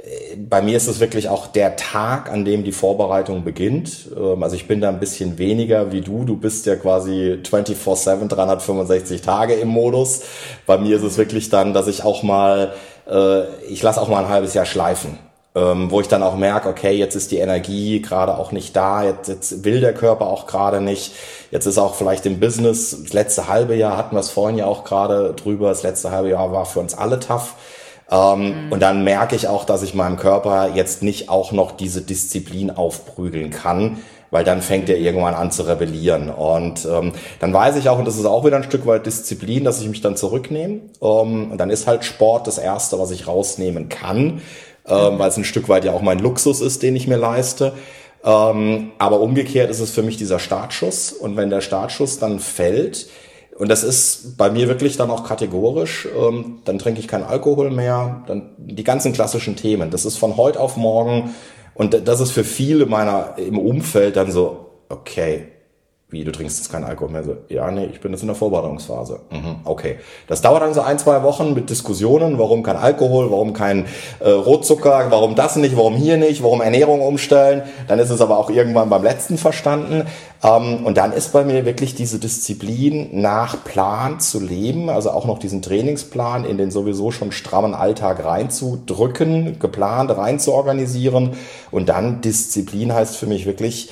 Bei mir ist es wirklich auch der Tag, an dem die Vorbereitung beginnt. Also ich bin da ein bisschen weniger wie du. Du bist ja quasi vierundzwanzig sieben, dreihundertfünfundsechzig Tage im Modus. Bei mir ist es wirklich dann, dass ich auch mal, ich lasse auch mal ein halbes Jahr schleifen. Wo ich dann auch merke, okay, jetzt ist die Energie gerade auch nicht da, jetzt, jetzt will der Körper auch gerade nicht, jetzt ist auch vielleicht im Business, das letzte halbe Jahr hatten wir es vorhin ja auch gerade drüber, das letzte halbe Jahr war für uns alle tough. Ähm, mhm. Und dann merke ich auch, dass ich meinem Körper jetzt nicht auch noch diese Disziplin aufprügeln kann, weil dann fängt er irgendwann an zu rebellieren. Und ähm, dann weiß ich auch, und das ist auch wieder ein Stück weit Disziplin, dass ich mich dann zurücknehme. Ähm, und dann ist halt Sport das Erste, was ich rausnehmen kann, ähm, mhm. weil es ein Stück weit ja auch mein Luxus ist, den ich mir leiste. Ähm, aber umgekehrt ist es für mich dieser Startschuss. Und wenn der Startschuss dann fällt, und das ist bei mir wirklich dann auch kategorisch, ähm, dann trinke ich keinen Alkohol mehr, dann die ganzen klassischen Themen. Das ist von heute auf morgen und das ist für viele meiner im Umfeld dann so, okay, wie, du trinkst jetzt keinen Alkohol mehr? So, ja, nee, ich bin jetzt in der Vorbereitungsphase. Mhm, okay. Das dauert dann so ein, zwei Wochen mit Diskussionen, warum kein Alkohol, warum kein äh, Rotzucker, warum das nicht, warum hier nicht, warum Ernährung umstellen. Dann ist es aber auch irgendwann beim letzten verstanden. Ähm, und dann ist bei mir wirklich diese Disziplin, nach Plan zu leben, also auch noch diesen Trainingsplan in den sowieso schon strammen Alltag reinzudrücken, geplant reinzuorganisieren. Und dann Disziplin heißt für mich wirklich,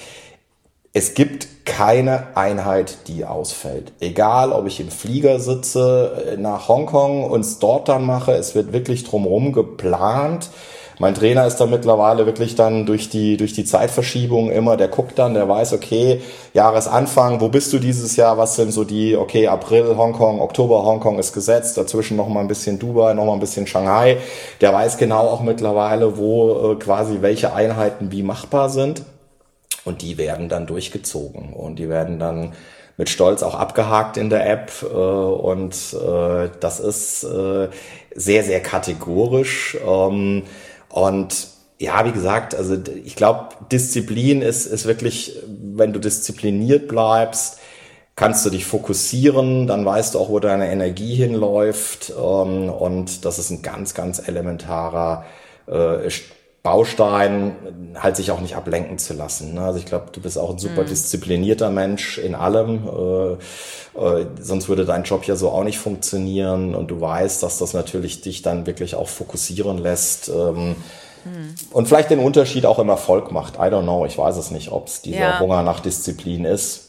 es gibt keine Einheit, die ausfällt. Egal, ob ich im Flieger sitze nach Hongkong und es dort dann mache, es wird wirklich drumherum geplant. Mein Trainer ist da mittlerweile wirklich dann durch die, durch die Zeitverschiebung immer, der guckt dann, der weiß, okay, Jahresanfang, wo bist du dieses Jahr, was sind so die, okay, April Hongkong, Oktober Hongkong ist gesetzt, dazwischen noch mal ein bisschen Dubai, noch mal ein bisschen Shanghai. Der weiß genau auch mittlerweile, wo äh, quasi welche Einheiten wie machbar sind. Und die werden dann durchgezogen und die werden dann mit Stolz auch abgehakt in der App äh, und äh, das ist äh, sehr, sehr kategorisch ähm, und ja, wie gesagt, also ich glaube, Disziplin ist, ist wirklich, wenn du diszipliniert bleibst, kannst du dich fokussieren, dann weißt du auch, wo deine Energie hinläuft ähm, und das ist ein ganz, ganz elementarer äh, Baustein, halt sich auch nicht ablenken zu lassen. Also ich glaube, du bist auch ein super disziplinierter Mensch in allem, äh, äh, sonst würde dein Job ja so auch nicht funktionieren und du weißt, dass das natürlich dich dann wirklich auch fokussieren lässt ähm, hm. und vielleicht den Unterschied auch im Erfolg macht. I don't know, ich weiß es nicht, ob es dieser ja. Hunger nach Disziplin ist.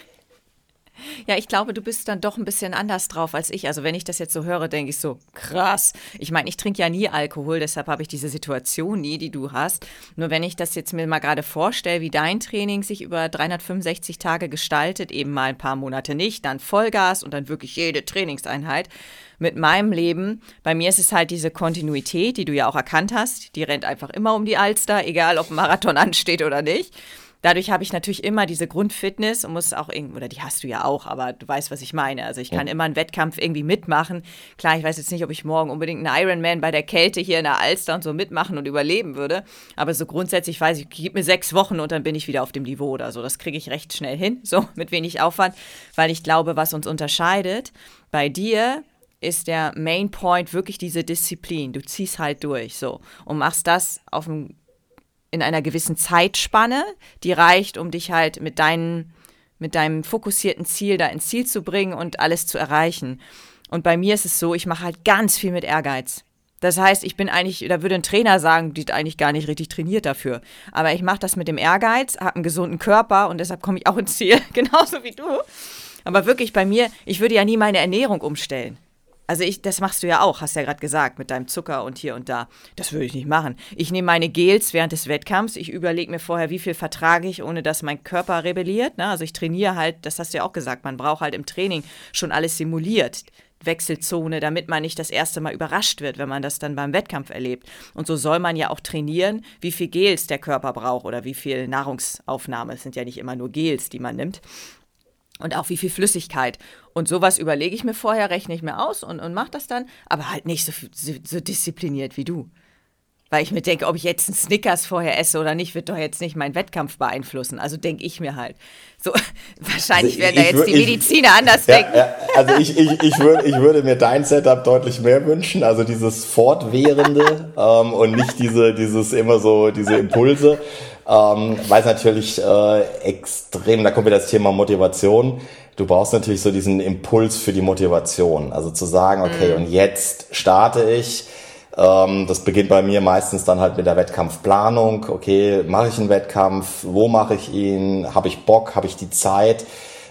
Ja, ich glaube, du bist dann doch ein bisschen anders drauf als ich. Also wenn ich das jetzt so höre, denke ich so, krass. Ich meine, ich trinke ja nie Alkohol, deshalb habe ich diese Situation nie, die du hast. Nur wenn ich das jetzt mir mal gerade vorstelle, wie dein Training sich über dreihundertfünfundsechzig Tage gestaltet, eben mal ein paar Monate nicht, dann Vollgas und dann wirklich jede Trainingseinheit. Mit meinem Leben, bei mir ist es halt diese Kontinuität, die du ja auch erkannt hast. Die rennt einfach immer um die Alster, egal ob ein Marathon ansteht oder nicht. Dadurch habe ich natürlich immer diese Grundfitness und muss auch irgendwie, oder die hast du ja auch, aber du weißt, was ich meine. Also ich kann ja. immer einen Wettkampf irgendwie mitmachen. Klar, ich weiß jetzt nicht, ob ich morgen unbedingt einen Ironman bei der Kälte hier in der Alster und so mitmachen und überleben würde. Aber so grundsätzlich weiß ich, gib mir sechs Wochen und dann bin ich wieder auf dem Niveau oder so. Das kriege ich recht schnell hin, so mit wenig Aufwand, weil ich glaube, was uns unterscheidet, bei dir ist der Main Point wirklich diese Disziplin. Du ziehst halt durch so und machst das auf dem in einer gewissen Zeitspanne, die reicht, um dich halt mit, deinen, mit deinem fokussierten Ziel da ins Ziel zu bringen und alles zu erreichen. Und bei mir ist es so, ich mache halt ganz viel mit Ehrgeiz. Das heißt, ich bin eigentlich, da würde ein Trainer sagen, die ist eigentlich gar nicht richtig trainiert dafür. Aber ich mache das mit dem Ehrgeiz, habe einen gesunden Körper und deshalb komme ich auch ins Ziel, genauso wie du. Aber wirklich bei mir, ich würde ja nie meine Ernährung umstellen. Also ich, das machst du ja auch, hast ja gerade gesagt, mit deinem Zucker und hier und da. Das würde ich nicht machen. Ich nehme meine Gels während des Wettkampfs. Ich überlege mir vorher, wie viel vertrage ich, ohne dass mein Körper rebelliert. Ne? Also ich trainiere halt, das hast du ja auch gesagt, man braucht halt im Training schon alles simuliert. Wechselzone, damit man nicht das erste Mal überrascht wird, wenn man das dann beim Wettkampf erlebt. Und so soll man ja auch trainieren, wie viel Gels der Körper braucht oder wie viel Nahrungsaufnahme. Es sind ja nicht immer nur Gels, die man nimmt. Und auch wie viel Flüssigkeit. Und sowas überlege ich mir vorher, rechne ich mir aus und, und mache das dann, aber halt nicht so, so, so diszipliniert wie du. Weil ich mir denke, ob ich jetzt einen Snickers vorher esse oder nicht, wird doch jetzt nicht meinen Wettkampf beeinflussen. Also denke ich mir halt. So, wahrscheinlich also werden da jetzt die Mediziner ich, anders ja, denken. Ja, also ich, ich, ich, würd, ich würde mir dein Setup deutlich mehr wünschen, also dieses Fortwährende ähm, und nicht diese, dieses immer so, diese Impulse. Ähm, weil es natürlich äh, extrem, da kommt wieder das Thema Motivation. Du brauchst natürlich so diesen Impuls für die Motivation. Also zu sagen, okay, mm. und jetzt starte ich. Ähm, das beginnt bei mir meistens dann halt mit der Wettkampfplanung. Okay, mache ich einen Wettkampf? Wo mache ich ihn? Habe ich Bock? Habe ich die Zeit?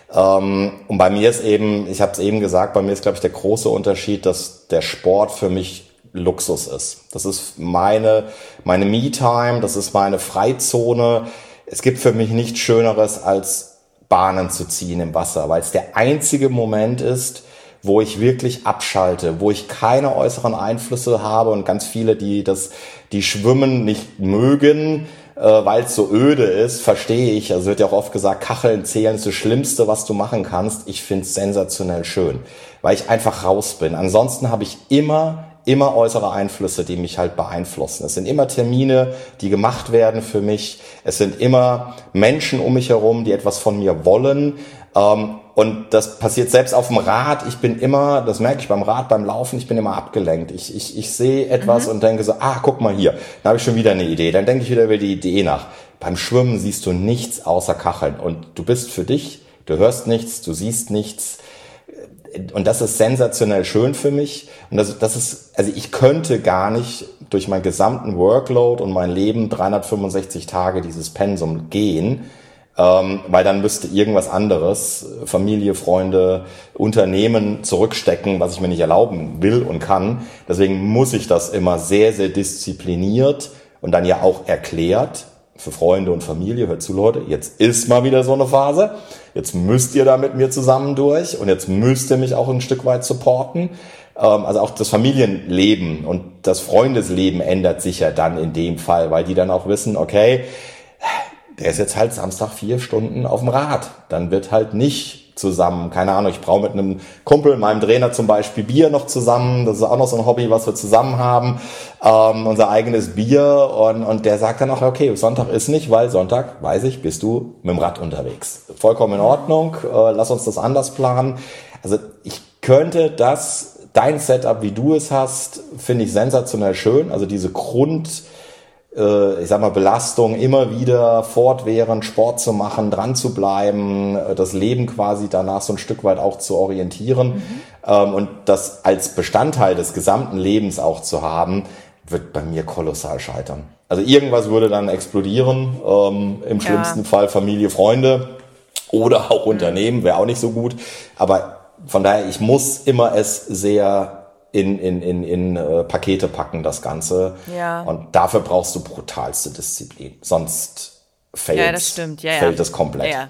Ähm, und bei mir ist eben, ich habe es eben gesagt, bei mir ist, glaube ich, der große Unterschied, dass der Sport für mich Luxus ist. Das ist meine, meine Me-Time, das ist meine Freizone. Es gibt für mich nichts Schöneres, als Bahnen zu ziehen im Wasser, weil es der einzige Moment ist, wo ich wirklich abschalte, wo ich keine äußeren Einflüsse habe und ganz viele, die das, die Schwimmen nicht mögen, äh, weil es so öde ist, verstehe ich. Also wird ja auch oft gesagt, Kacheln zählen ist das Schlimmste, was du machen kannst. Ich finde es sensationell schön, weil ich einfach raus bin. Ansonsten habe ich immer immer äußere Einflüsse, die mich halt beeinflussen. Es sind immer Termine, die gemacht werden für mich. Es sind immer Menschen um mich herum, die etwas von mir wollen. Und das passiert selbst auf dem Rad. Ich bin immer, das merke ich beim Rad, beim Laufen, ich bin immer abgelenkt. Ich, ich, ich sehe etwas mhm. und denke so, ah, guck mal hier, da habe ich schon wieder eine Idee. Dann denke ich wieder über die Idee nach. Beim Schwimmen siehst du nichts außer Kacheln. Und du bist für dich, du hörst nichts, du siehst nichts. Und das ist sensationell schön für mich. Und das, das ist, also ich könnte gar nicht durch meinen gesamten Workload und mein Leben dreihundertfünfundsechzig Tage dieses Pensum gehen, Ähm, weil dann müsste irgendwas anderes, Familie, Freunde, Unternehmen zurückstecken, was ich mir nicht erlauben will und kann. Deswegen muss ich das immer sehr, sehr diszipliniert und dann ja auch erklärt für Freunde und Familie. Hört zu, Leute, jetzt ist mal wieder so eine Phase. Jetzt müsst ihr da mit mir zusammen durch und jetzt müsst ihr mich auch ein Stück weit supporten. Ähm, also auch das Familienleben und das Freundesleben ändert sich ja dann in dem Fall, weil die dann auch wissen, okay, der ist jetzt halt Samstag vier Stunden auf dem Rad. Dann wird halt nicht zusammen, keine Ahnung, ich brauche mit einem Kumpel, meinem Trainer zum Beispiel Bier noch zusammen. Das ist auch noch so ein Hobby, was wir zusammen haben. Ähm, unser eigenes Bier. Und, und der sagt dann auch, okay, Sonntag ist nicht, weil Sonntag, weiß ich, bist du mit dem Rad unterwegs. Vollkommen in Ordnung. Äh, lass uns das anders planen. Also ich könnte das, dein Setup, wie du es hast, finde ich sensationell schön. Also diese Grund... ich sag mal, Belastung, immer wieder fortwährend Sport zu machen, dran zu bleiben, das Leben quasi danach so ein Stück weit auch zu orientieren mhm. ähm, und das als Bestandteil des gesamten Lebens auch zu haben, wird bei mir kolossal scheitern. Also irgendwas würde dann explodieren, ähm, im schlimmsten ja. Fall Familie, Freunde oder auch mhm. Unternehmen, wäre auch nicht so gut, aber von daher, ich muss immer es sehr in, in, in, in äh, Pakete packen, das Ganze. Ja. Und dafür brauchst du brutalste Disziplin. Sonst fällt ja, das stimmt. Ja, fällt ja. es komplett. Ja,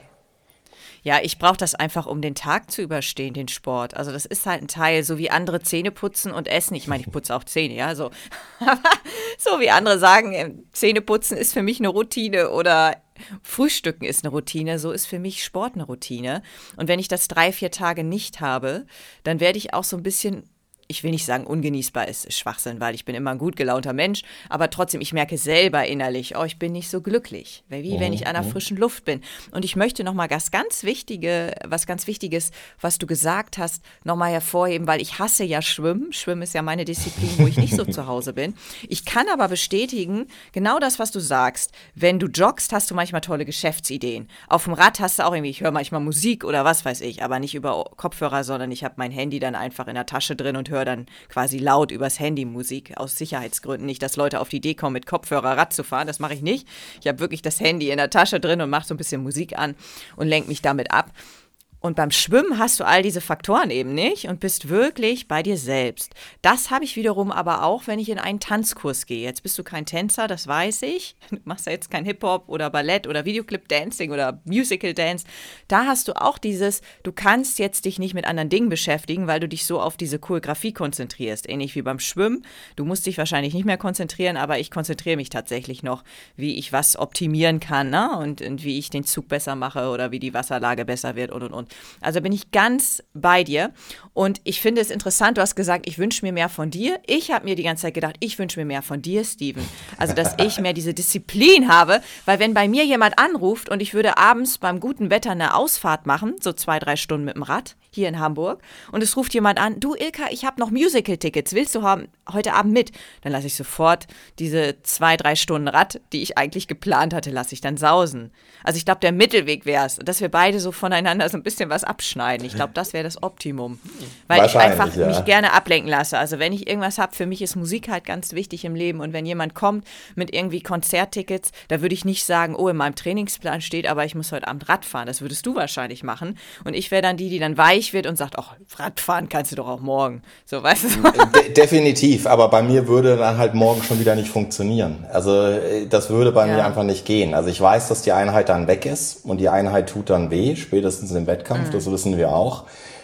ja, ich brauche das einfach, um den Tag zu überstehen, den Sport. Also das ist halt ein Teil, so wie andere Zähne putzen und essen. Ich meine, ich putze auch Zähne, ja, so. Aber so wie andere sagen, Zähne putzen ist für mich eine Routine oder Frühstücken ist eine Routine, so ist für mich Sport eine Routine. Und wenn ich das drei, vier Tage nicht habe, dann werde ich auch so ein bisschen... ich will nicht sagen, ungenießbar ist, ist Schwachsinn, weil ich bin immer ein gut gelaunter Mensch, aber trotzdem, ich merke selber innerlich, oh, ich bin nicht so glücklich, wie wenn ich an der frischen Luft bin. Und ich möchte nochmal was ganz Wichtige, was ganz Wichtiges, was du gesagt hast, nochmal hervorheben, weil ich hasse ja Schwimmen. Schwimmen ist ja meine Disziplin, wo ich nicht so zu Hause bin. Ich kann aber bestätigen, genau das, was du sagst. Wenn du joggst, hast du manchmal tolle Geschäftsideen. Auf dem Rad hast du auch irgendwie, ich höre manchmal Musik oder was weiß ich, aber nicht über Kopfhörer, sondern ich habe mein Handy dann einfach in der Tasche drin und höre dann quasi laut übers Handy Musik aus Sicherheitsgründen. Nicht, dass Leute auf die Idee kommen, mit Kopfhörer Rad zu fahren. Das mache ich nicht. Ich habe wirklich das Handy in der Tasche drin und mache so ein bisschen Musik an und lenke mich damit ab. Und beim Schwimmen hast du all diese Faktoren eben nicht und bist wirklich bei dir selbst. Das habe ich wiederum aber auch, wenn ich in einen Tanzkurs gehe. Jetzt bist du kein Tänzer, das weiß ich. Du machst ja jetzt kein Hip-Hop oder Ballett oder Videoclip-Dancing oder Musical-Dance. Da hast du auch dieses, du kannst jetzt dich nicht mit anderen Dingen beschäftigen, weil du dich so auf diese Choreografie konzentrierst. Ähnlich wie beim Schwimmen. Du musst dich wahrscheinlich nicht mehr konzentrieren, aber ich konzentriere mich tatsächlich noch, wie ich was optimieren kann, ne? und, und wie ich den Zug besser mache oder wie die Wasserlage besser wird und und und. Also bin ich ganz bei dir und ich finde es interessant, du hast gesagt, ich wünsche mir mehr von dir. Ich habe mir die ganze Zeit gedacht, ich wünsche mir mehr von dir, Steven. Also, dass ich mehr diese Disziplin habe, weil wenn bei mir jemand anruft und ich würde abends beim guten Wetter eine Ausfahrt machen, so zwei, drei Stunden mit dem Rad, hier in Hamburg, und es ruft jemand an, du Ilka, ich habe noch Musical-Tickets, willst du haben, heute Abend mit? Dann lasse ich sofort diese zwei, drei Stunden Rad, die ich eigentlich geplant hatte, lasse ich dann sausen. Also ich glaube, der Mittelweg wäre es, dass wir beide so voneinander so ein bisschen was abschneiden. Ich glaube, das wäre das Optimum, weil ich einfach ja. mich gerne ablenken lasse. Also wenn ich irgendwas habe, für mich ist Musik halt ganz wichtig im Leben und wenn jemand kommt mit irgendwie Konzerttickets, da würde ich nicht sagen, oh, in meinem Trainingsplan steht, aber ich muss heute Abend Rad fahren. Das würdest du wahrscheinlich machen und ich wäre dann die, die dann weich wird und sagt, ach, Radfahren kannst du doch auch morgen. So, weißt du? De- definitiv, aber bei mir würde dann halt morgen schon wieder nicht funktionieren. Also das würde bei ja. mir einfach nicht gehen. Also ich weiß, dass die Einheit dann weg ist und die Einheit tut dann weh, spätestens im Wettkampf, mhm. das wissen wir auch.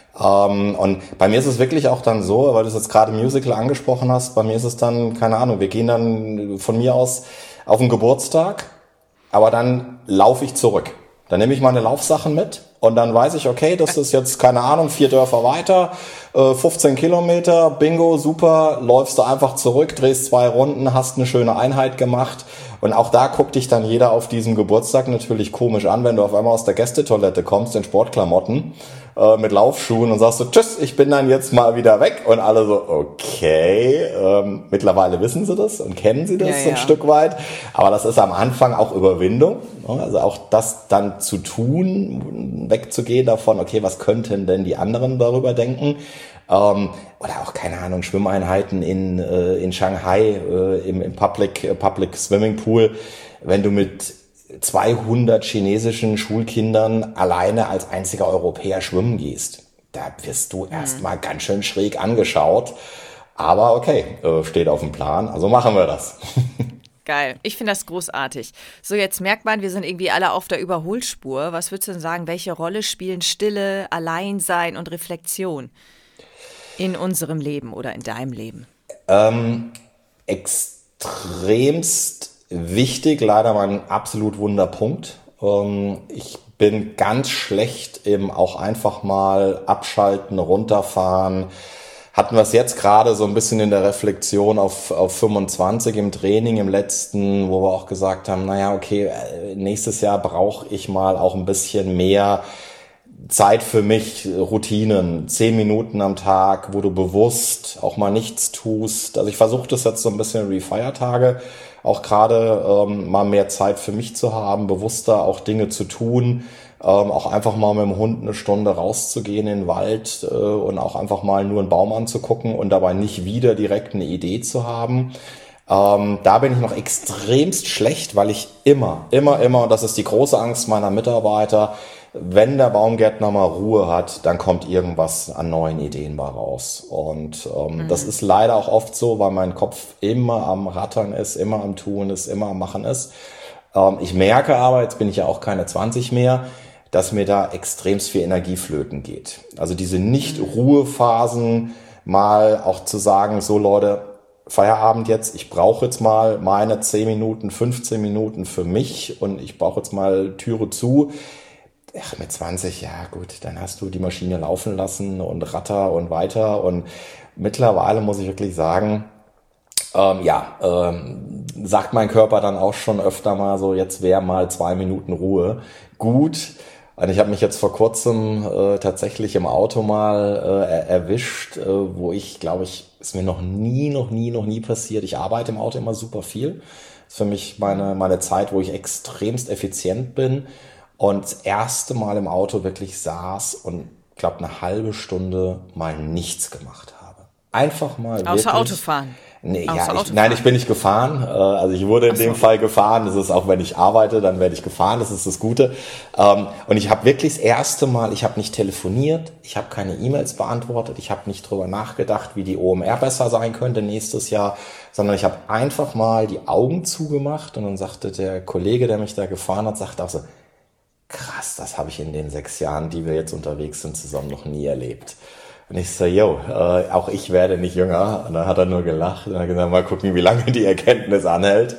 Ähm, und bei mir ist es wirklich auch dann so, weil du es jetzt gerade Musical angesprochen hast, bei mir ist es dann, keine Ahnung, wir gehen dann von mir aus auf den Geburtstag, aber dann laufe ich zurück. Dann nehme ich meine Laufsachen mit und dann weiß ich, okay, das ist jetzt, keine Ahnung, vier Dörfer weiter, äh, fünfzehn Kilometer, bingo, super, läufst du einfach zurück, drehst zwei Runden, hast eine schöne Einheit gemacht. Und auch da guckt dich dann jeder auf diesem Geburtstag natürlich komisch an, wenn du auf einmal aus der Gästetoilette kommst in Sportklamotten äh, mit Laufschuhen und sagst so, tschüss, ich bin dann jetzt mal wieder weg. Und alle so, okay, ähm, mittlerweile wissen sie das und kennen sie das ja, ein ja. Stück weit. Aber das ist am Anfang auch Überwindung. Also auch das dann zu tun, wegzugehen davon, okay, was könnten denn die anderen darüber denken? Ähm, oder auch, keine Ahnung, Schwimmeinheiten in, äh, in Shanghai äh, im, im Public, äh, Public Swimming Pool. Wenn du mit zweihundert chinesischen Schulkindern alleine als einziger Europäer schwimmen gehst. Da wirst du erstmal ganz schön schräg angeschaut. Aber okay, steht auf dem Plan, also machen wir das. Geil, ich finde das großartig. So, jetzt merkt man, wir sind irgendwie alle auf der Überholspur. Was würdest du denn sagen, welche Rolle spielen Stille, Alleinsein und Reflexion in unserem Leben oder in deinem Leben? Ähm, extremst wichtig, leider mein absolut Wunderpunkt. Ähm, ich bin ganz schlecht im auch einfach mal abschalten, runterfahren. Hatten wir es jetzt gerade so ein bisschen in der Reflexion auf, auf fünfundzwanzig im Training, im letzten, wo wir auch gesagt haben, naja, okay, nächstes Jahr brauche ich mal auch ein bisschen mehr Zeit für mich, Routinen, zehn Minuten am Tag, wo du bewusst auch mal nichts tust. Also ich versuche das jetzt so ein bisschen wie Feiertage, auch gerade ähm, mal mehr Zeit für mich zu haben, bewusster auch Dinge zu tun, ähm, auch einfach mal mit dem Hund eine Stunde rauszugehen in den Wald äh, und auch einfach mal nur einen Baum anzugucken und dabei nicht wieder direkt eine Idee zu haben. Ähm, da bin ich noch extremst schlecht, weil ich immer, immer, immer, und das ist die große Angst meiner Mitarbeiter, wenn der Baumgärtner mal Ruhe hat, dann kommt irgendwas an neuen Ideen bei raus. Und ähm, mhm. das ist leider auch oft so, weil mein Kopf immer am Rattern ist, immer am Tun ist, immer am Machen ist. Ähm, ich merke aber, jetzt bin ich ja auch keine zwanzig mehr, dass mir da extremst viel Energie flöten geht. Also diese Nicht-Ruhephasen, mal auch zu sagen, so Leute, Feierabend jetzt, ich brauche jetzt mal meine zehn Minuten, fünfzehn Minuten für mich und ich brauche jetzt mal Türe zu. Ach, mit zwanzig, ja gut, dann hast du die Maschine laufen lassen und Ratter und weiter. Und mittlerweile muss ich wirklich sagen, ähm, ja, ähm, sagt mein Körper dann auch schon öfter mal so, jetzt wäre mal zwei Minuten Ruhe. Gut. Und ich habe mich jetzt vor kurzem äh, tatsächlich im Auto mal äh, erwischt, äh, wo ich, glaube ich, ist mir noch nie, noch nie, noch nie passiert. Ich arbeite im Auto immer super viel. Das ist für mich meine, meine Zeit, wo ich extremst effizient bin. Und das erste Mal im Auto wirklich saß und, ich glaube, eine halbe Stunde mal nichts gemacht habe. Einfach mal Außer wirklich, Autofahren. Nee, Außer ja, ich, Autofahren. nein, ich bin nicht gefahren. Also ich wurde in dem Fall gefahren. Das ist auch, wenn ich arbeite, dann werde ich gefahren. Das ist das Gute. Und ich habe wirklich das erste Mal, ich habe nicht telefoniert, ich habe keine E-Mails beantwortet, ich habe nicht drüber nachgedacht, wie die O M R besser sein könnte nächstes Jahr, sondern ich habe einfach mal die Augen zugemacht und dann sagte der Kollege, der mich da gefahren hat, sagte auch so, krass, das habe ich in den sechs Jahren, die wir jetzt unterwegs sind, zusammen noch nie erlebt. Und ich so, yo, äh, auch ich werde nicht jünger. Und dann hat er nur gelacht und hat gesagt, mal gucken, wie lange die Erkenntnis anhält.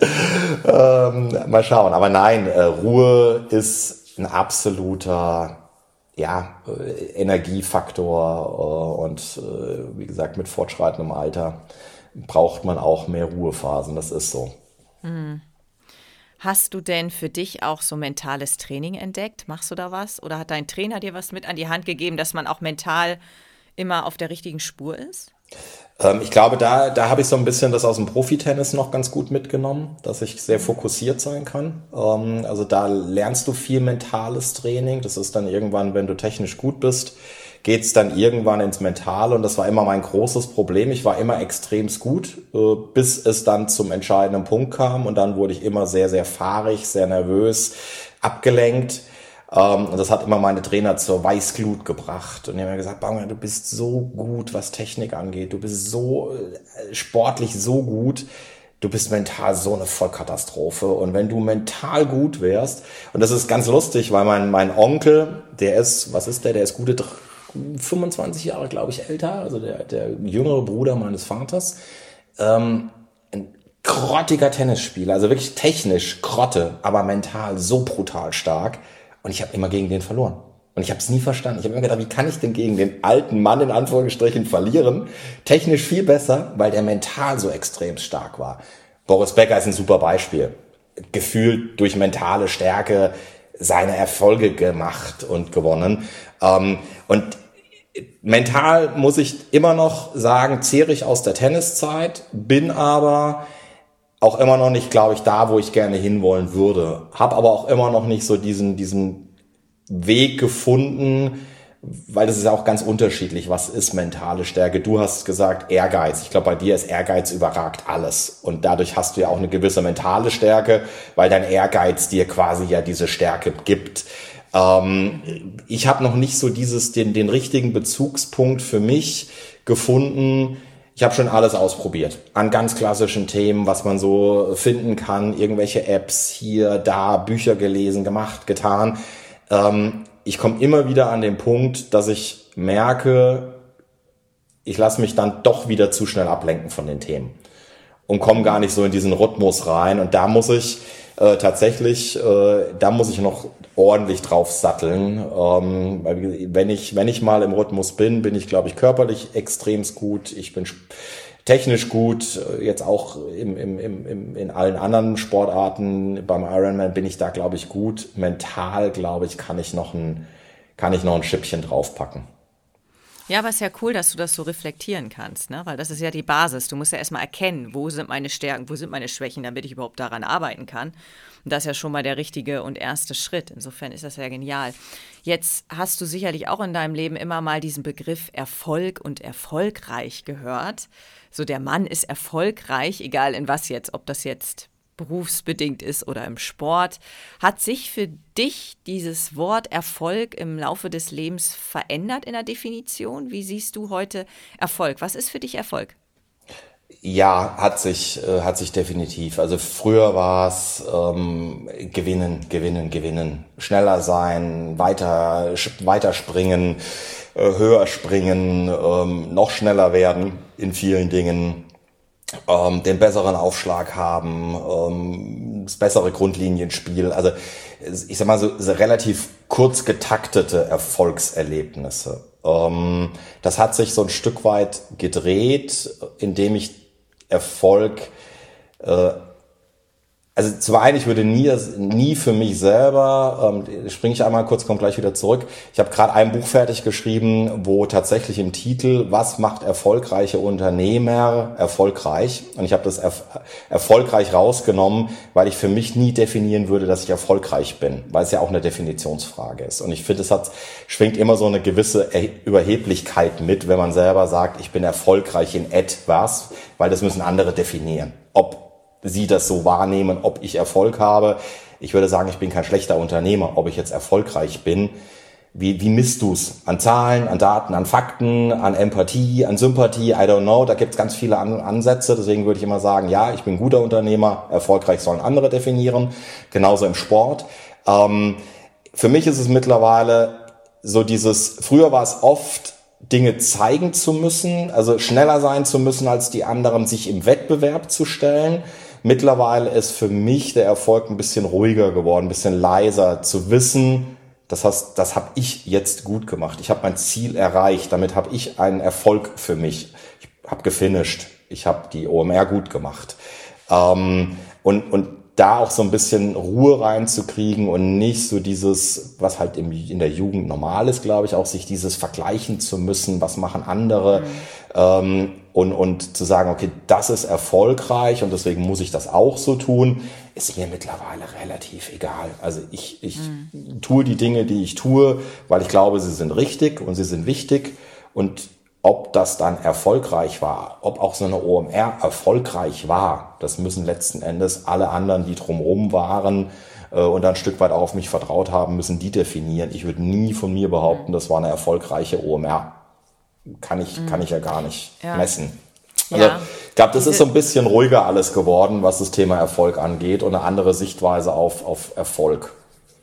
ähm, mal schauen. Aber nein, äh, Ruhe ist ein absoluter ja, äh, Energiefaktor. Äh, und äh, wie gesagt, mit fortschreitendem Alter braucht man auch mehr Ruhephasen. Das ist so. Hm. Hast du denn für dich auch so mentales Training entdeckt? Machst du da was? Oder hat dein Trainer dir was mit an die Hand gegeben, dass man auch mental immer auf der richtigen Spur ist? Ähm, ich glaube, da, da habe ich so ein bisschen das aus dem Profitennis noch ganz gut mitgenommen, dass ich sehr fokussiert sein kann. Ähm, also da lernst du viel mentales Training. Das ist dann irgendwann, wenn du technisch gut bist, geht's dann irgendwann ins Mentale. Und das war immer mein großes Problem. Ich war immer extremst gut, äh, bis es dann zum entscheidenden Punkt kam. Und dann wurde ich immer sehr, sehr fahrig, sehr nervös, abgelenkt. Ähm, und das hat immer meine Trainer zur Weißglut gebracht. Und die haben mir gesagt, Baumgart, du bist so gut, was Technik angeht. Du bist so äh, sportlich so gut. Du bist mental so eine Vollkatastrophe. Und wenn du mental gut wärst, und das ist ganz lustig, weil mein, mein Onkel, der ist, was ist der, der ist gute fünfundzwanzig Jahre, glaube ich, älter, also der, der jüngere Bruder meines Vaters, ähm, ein grottiger Tennisspieler, also wirklich technisch Grotte, aber mental so brutal stark. Und ich habe immer gegen den verloren. Und ich habe es nie verstanden. Ich habe immer gedacht, wie kann ich denn gegen den alten Mann in Anführungsstrichen verlieren? Technisch viel besser, weil der mental so extrem stark war. Boris Becker ist ein super Beispiel. Gefühlt durch mentale Stärke seine Erfolge gemacht und gewonnen. Ähm, und mental muss ich immer noch sagen, zehre ich aus der Tenniszeit, bin aber auch immer noch nicht, glaube ich, da, wo ich gerne hinwollen würde. Hab aber auch immer noch nicht so diesen, diesen Weg gefunden, weil das ist ja auch ganz unterschiedlich. Was ist mentale Stärke? Du hast gesagt Ehrgeiz. Ich glaube, bei dir ist Ehrgeiz überragt alles. Und dadurch hast du ja auch eine gewisse mentale Stärke, weil dein Ehrgeiz dir quasi ja diese Stärke gibt. Ähm, ich habe noch nicht so dieses den, den richtigen Bezugspunkt für mich gefunden. Ich habe schon alles ausprobiert an ganz klassischen Themen, was man so finden kann. Irgendwelche Apps hier, da, Bücher gelesen, gemacht, getan. Ähm, ich komme immer wieder an den Punkt, dass ich merke, ich lasse mich dann doch wieder zu schnell ablenken von den Themen und komme gar nicht so in diesen Rhythmus rein. Und da muss ich äh, tatsächlich, äh, da muss ich noch ordentlich drauf satteln. Ähm, weil wenn ich, wenn ich mal im Rhythmus bin, bin ich, glaube ich, körperlich extremst gut. Ich bin technisch gut, jetzt auch im, im, im, in allen anderen Sportarten. Beim Ironman bin ich da, glaube ich, gut. Mental, glaube ich, kann ich noch ein, kann ich noch ein Schippchen draufpacken. Ja, aber es ist ja cool, dass du das so reflektieren kannst, ne? Weil das ist ja die Basis. Du musst ja erstmal erkennen, wo sind meine Stärken, wo sind meine Schwächen, damit ich überhaupt daran arbeiten kann. Und das ist ja schon mal der richtige und erste Schritt. Insofern ist das ja genial. Jetzt hast du sicherlich auch in deinem Leben immer mal diesen Begriff Erfolg und erfolgreich gehört. So, der Mann ist erfolgreich, egal in was jetzt, ob das jetzt berufsbedingt ist oder im Sport. Hat sich für dich dieses Wort Erfolg im Laufe des Lebens verändert in der Definition? Wie siehst du heute Erfolg? Was ist für dich Erfolg? Ja, hat sich, äh, hat sich definitiv. Also früher war es ähm, gewinnen, gewinnen, gewinnen. Schneller sein, weiter, weiter springen, äh, höher springen, ähm, noch schneller werden in vielen Dingen. Ähm, den besseren Aufschlag haben, ähm, das bessere Grundlinienspiel. Also ich sag mal so, so relativ kurz getaktete Erfolgserlebnisse. Ähm, das hat sich so ein Stück weit gedreht, indem ich Erfolg, äh, also zum einen, ich würde nie, nie für mich selber, ähm, springe ich einmal kurz, komme gleich wieder zurück. Ich habe gerade ein Buch fertig geschrieben, wo tatsächlich im Titel, was macht erfolgreiche Unternehmer erfolgreich? Und ich habe das erf- erfolgreich rausgenommen, weil ich für mich nie definieren würde, dass ich erfolgreich bin, weil es ja auch eine Definitionsfrage ist. Und ich finde, es hat, schwingt immer so eine gewisse Überheblichkeit mit, wenn man selber sagt, ich bin erfolgreich in etwas, weil das müssen andere definieren. Ob Sie das so wahrnehmen, ob ich Erfolg habe. Ich würde sagen, ich bin kein schlechter Unternehmer, ob ich jetzt erfolgreich bin. Wie, wie misst du's? An Zahlen, an Daten, an Fakten, an Empathie, an Sympathie, I don't know. Da gibt's ganz viele An- Ansätze. Deswegen würde ich immer sagen, ja, ich bin ein guter Unternehmer. Erfolgreich sollen andere definieren. Genauso im Sport. Ähm, für mich ist es mittlerweile so dieses, früher war es oft, Dinge zeigen zu müssen, also schneller sein zu müssen als die anderen, sich im Wettbewerb zu stellen. Mittlerweile ist für mich der Erfolg ein bisschen ruhiger geworden, ein bisschen leiser, zu wissen, das heißt, das habe ich jetzt gut gemacht. Ich habe mein Ziel erreicht, damit habe ich einen Erfolg für mich. Ich habe gefinisht, ich habe die O M R gut gemacht. Ähm, und, und da auch so ein bisschen Ruhe reinzukriegen und nicht so dieses, was halt im, in der Jugend normal ist, glaube ich, auch sich dieses vergleichen zu müssen, was machen andere, mhm. ähm, und, und zu sagen, okay, das ist erfolgreich und deswegen muss ich das auch so tun, ist mir mittlerweile relativ egal. Also ich, ich mhm. tue die Dinge, die ich tue, weil ich glaube, sie sind richtig und sie sind wichtig. Und ob das dann erfolgreich war, ob auch so eine O M R erfolgreich war, das müssen letzten Endes alle anderen, die drumherum waren äh, und dann ein Stück weit auch auf mich vertraut haben, müssen die definieren. Ich würde nie von mir behaupten, das war eine erfolgreiche O M R. Kann ich, mhm. kann ich ja gar nicht ja. messen. Also ja. ich glaube, das ist so ein bisschen ruhiger alles geworden, was das Thema Erfolg angeht und eine andere Sichtweise auf, auf Erfolg.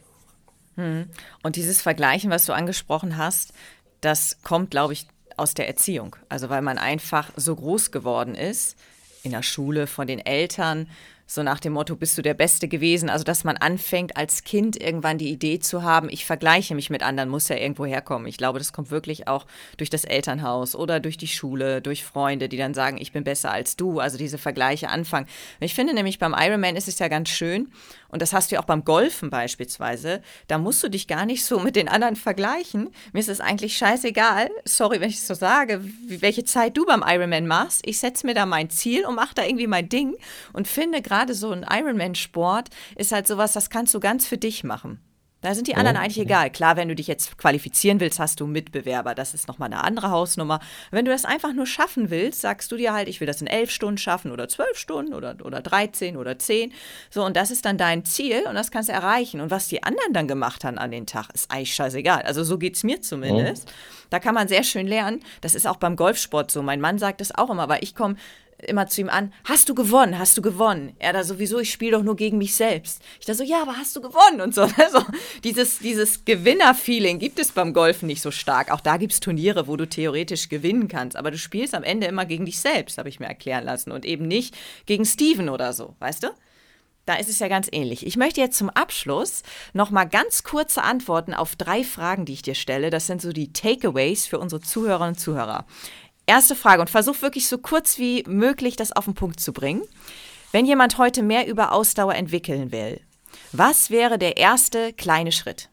Mhm. Und dieses Vergleichen, was du angesprochen hast, das kommt, glaube ich, aus der Erziehung. Also weil man einfach so groß geworden ist, in der Schule, von den Eltern, so nach dem Motto, bist du der Beste gewesen? Also dass man anfängt, als Kind irgendwann die Idee zu haben, ich vergleiche mich mit anderen, muss ja irgendwo herkommen. Ich glaube, das kommt wirklich auch durch das Elternhaus oder durch die Schule, durch Freunde, die dann sagen, ich bin besser als du. Also diese Vergleiche anfangen. Und ich finde nämlich, beim Ironman ist es ja ganz schön, und das hast du ja auch beim Golfen beispielsweise, da musst du dich gar nicht so mit den anderen vergleichen. Mir ist es eigentlich scheißegal, sorry, wenn ich es so sage, welche Zeit du beim Ironman machst. Ich setze mir da mein Ziel und mache da irgendwie mein Ding und finde gerade so ein Ironman-Sport ist halt sowas, das kannst du ganz für dich machen. Da sind die anderen eigentlich egal. Klar, wenn du dich jetzt qualifizieren willst, hast du Mitbewerber. Das ist nochmal eine andere Hausnummer. Wenn du das einfach nur schaffen willst, sagst du dir halt, ich will das in elf Stunden schaffen oder zwölf Stunden oder, oder dreizehn oder zehn. So, und das ist dann dein Ziel und das kannst du erreichen. Und was die anderen dann gemacht haben an den Tag, ist eigentlich scheißegal. Also so geht es mir zumindest. Mhm. Da kann man sehr schön lernen. Das ist auch beim Golfsport so. Mein Mann sagt das auch immer, weil ich komme immer zu ihm an, hast du gewonnen, hast du gewonnen? Er da sowieso, ich spiele doch nur gegen mich selbst. Ich da so, ja, aber hast du gewonnen? Und so. Also dieses, dieses Gewinner-Feeling gibt es beim Golfen nicht so stark. Auch da gibt es Turniere, wo du theoretisch gewinnen kannst. Aber du spielst am Ende immer gegen dich selbst, habe ich mir erklären lassen. Und eben nicht gegen Steven oder so, weißt du? Da ist es ja ganz ähnlich. Ich möchte jetzt zum Abschluss noch mal ganz kurze Antworten auf drei Fragen, die ich dir stelle. Das sind so die Takeaways für unsere Zuhörerinnen und Zuhörer. Erste Frage und versuch wirklich so kurz wie möglich das auf den Punkt zu bringen. Wenn jemand heute mehr über Ausdauer entwickeln will, was wäre der erste kleine Schritt?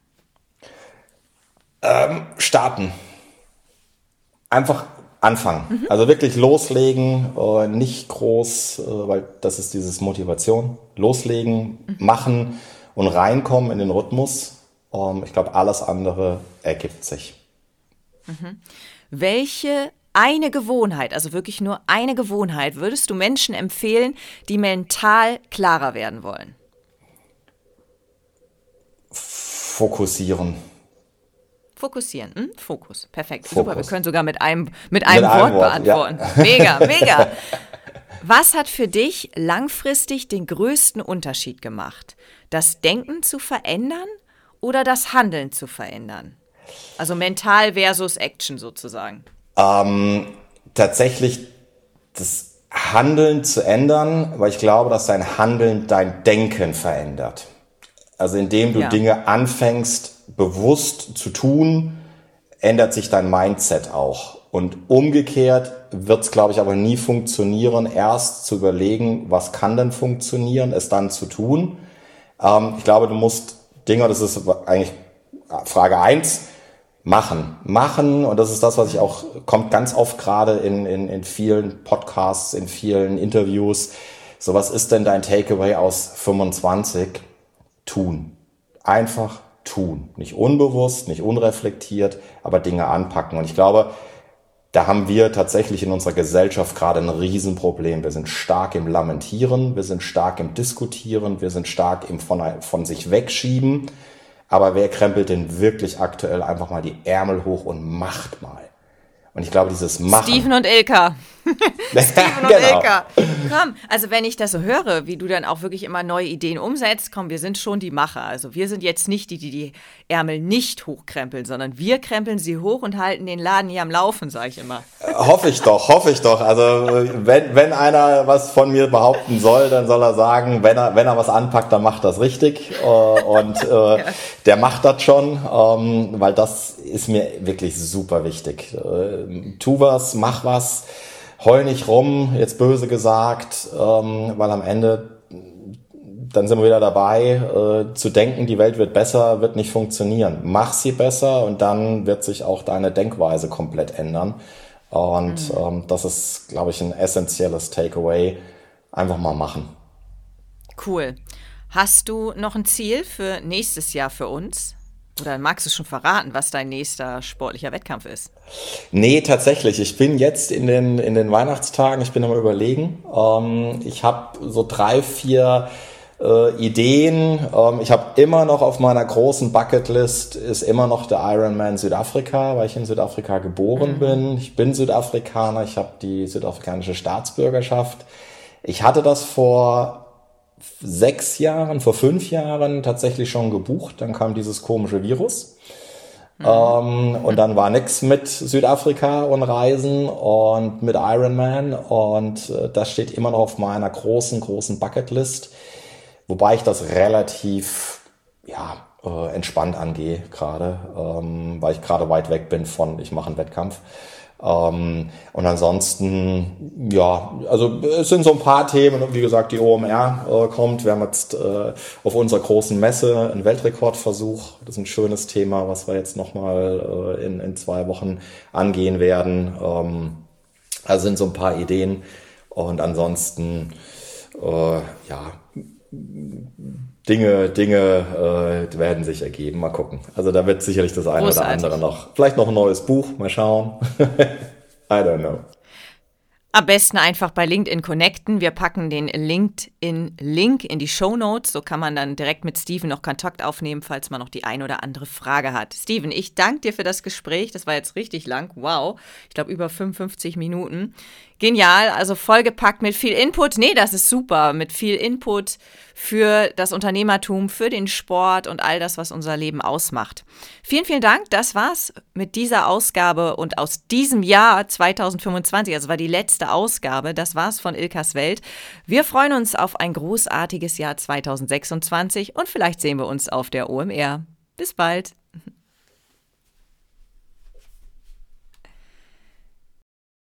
Ähm, starten. Einfach anfangen. Mhm. Also wirklich loslegen, äh, nicht groß, äh, weil das ist dieses Motivation. Loslegen, mhm. machen und reinkommen in den Rhythmus. Ähm, ich glaube, alles andere ergibt sich. Mhm. Welche eine Gewohnheit, also wirklich nur eine Gewohnheit, würdest du Menschen empfehlen, die mental klarer werden wollen? Fokussieren. Fokussieren, hm? Fokus, perfekt. Fokus. Super, wir können sogar mit einem, mit einem mit Wort, einem Wort beantworten. Ja. Mega, mega. Was hat für dich langfristig den größten Unterschied gemacht? Das Denken zu verändern oder das Handeln zu verändern? Also mental versus Action sozusagen. Ähm, tatsächlich das Handeln zu ändern, weil ich glaube, dass dein Handeln dein Denken verändert. Also indem du ja. Dinge anfängst, bewusst zu tun, ändert sich dein Mindset auch. Und umgekehrt wird es, glaube ich, aber nie funktionieren, erst zu überlegen, was kann denn funktionieren, es dann zu tun. Ähm, ich glaube, du musst Dinge, das ist eigentlich Frage eins, Machen, machen und das ist das, was ich auch, kommt ganz oft gerade in, in, in vielen Podcasts, in vielen Interviews. So, was ist denn dein Takeaway aus fünfundzwanzig? Tun. Einfach tun. Nicht unbewusst, nicht unreflektiert, aber Dinge anpacken. Und ich glaube, da haben wir tatsächlich in unserer Gesellschaft gerade ein Riesenproblem. Wir sind stark im Lamentieren, wir sind stark im Diskutieren, wir sind stark im von, von sich wegschieben. Aber wer krempelt denn wirklich aktuell einfach mal die Ärmel hoch und macht mal? Und ich glaube, dieses Machen... Steven und Ilka. Steven und genau. Ilka. Komm, also wenn ich das so höre, wie du dann auch wirklich immer neue Ideen umsetzt, komm, wir sind schon die Macher. Also wir sind jetzt nicht die, die die Ärmel nicht hochkrempeln, sondern wir krempeln sie hoch und halten den Laden hier am Laufen, sage ich immer. Äh, hoffe ich doch, hoffe ich doch. Also wenn, wenn einer was von mir behaupten soll, dann soll er sagen, wenn er, wenn er was anpackt, dann macht das richtig. Äh, und äh, ja. der macht das schon, ähm, weil das ist mir wirklich super wichtig. Äh, tu was, mach was. Heul nicht rum, jetzt böse gesagt, ähm, weil am Ende, dann sind wir wieder dabei, äh, zu denken, die Welt wird besser, wird nicht funktionieren. Mach sie besser und dann wird sich auch deine Denkweise komplett ändern. Und mhm. ähm, das ist, glaube ich, ein essentielles Takeaway. Einfach mal machen. Cool. Hast du noch ein Ziel für nächstes Jahr für uns? Oder magst du schon verraten, was dein nächster sportlicher Wettkampf ist? Nee, tatsächlich. Ich bin jetzt in den, in den Weihnachtstagen, ich bin am Überlegen. Ähm, ich habe so drei, vier äh, Ideen. Ähm, ich habe immer noch auf meiner großen Bucketlist ist immer noch der Ironman Südafrika, weil ich in Südafrika geboren mhm. bin. Ich bin Südafrikaner, ich habe die südafrikanische Staatsbürgerschaft. Ich hatte das vor sechs Jahren, vor fünf Jahren tatsächlich schon gebucht. Dann kam dieses komische Virus. Mhm. Ähm, und dann war nix mit Südafrika und Reisen und mit Ironman. Und äh, das steht immer noch auf meiner großen, großen Bucketlist. Wobei ich das relativ ja, äh, entspannt angehe gerade, ähm, weil ich gerade weit weg bin von, ich mache einen Wettkampf. Ähm, und ansonsten, ja, also es sind so ein paar Themen, wie gesagt, die O M R äh, kommt. Wir haben jetzt äh, auf unserer großen Messe einen Weltrekordversuch. Das ist ein schönes Thema, was wir jetzt nochmal äh, in, in zwei Wochen angehen werden. Ähm, also sind so ein paar Ideen. Und ansonsten, äh, ja, Dinge, Dinge äh, werden sich ergeben. Mal gucken. Also da wird sicherlich das eine Großartig. oder andere noch, vielleicht noch ein neues Buch, mal schauen. I don't know. Am besten einfach bei LinkedIn connecten. Wir packen den LinkedIn-Link in die Shownotes. So kann man dann direkt mit Steven noch Kontakt aufnehmen, falls man noch die ein oder andere Frage hat. Steven, ich danke dir für das Gespräch. Das war jetzt richtig lang. Wow. Ich glaube, über fünfundfünfzig Minuten. Genial. Also vollgepackt mit viel Input. Nee, das ist super. Mit viel Input für das Unternehmertum, für den Sport und all das, was unser Leben ausmacht. Vielen, vielen Dank. Das war's mit dieser Ausgabe und aus diesem Jahr zweitausendfünfundzwanzig. Also war die letzte Ausgabe. Das war's von Ilkas Welt. Wir freuen uns auf ein großartiges Jahr zweitausendsechsundzwanzig und vielleicht sehen wir uns auf der O M R. Bis bald.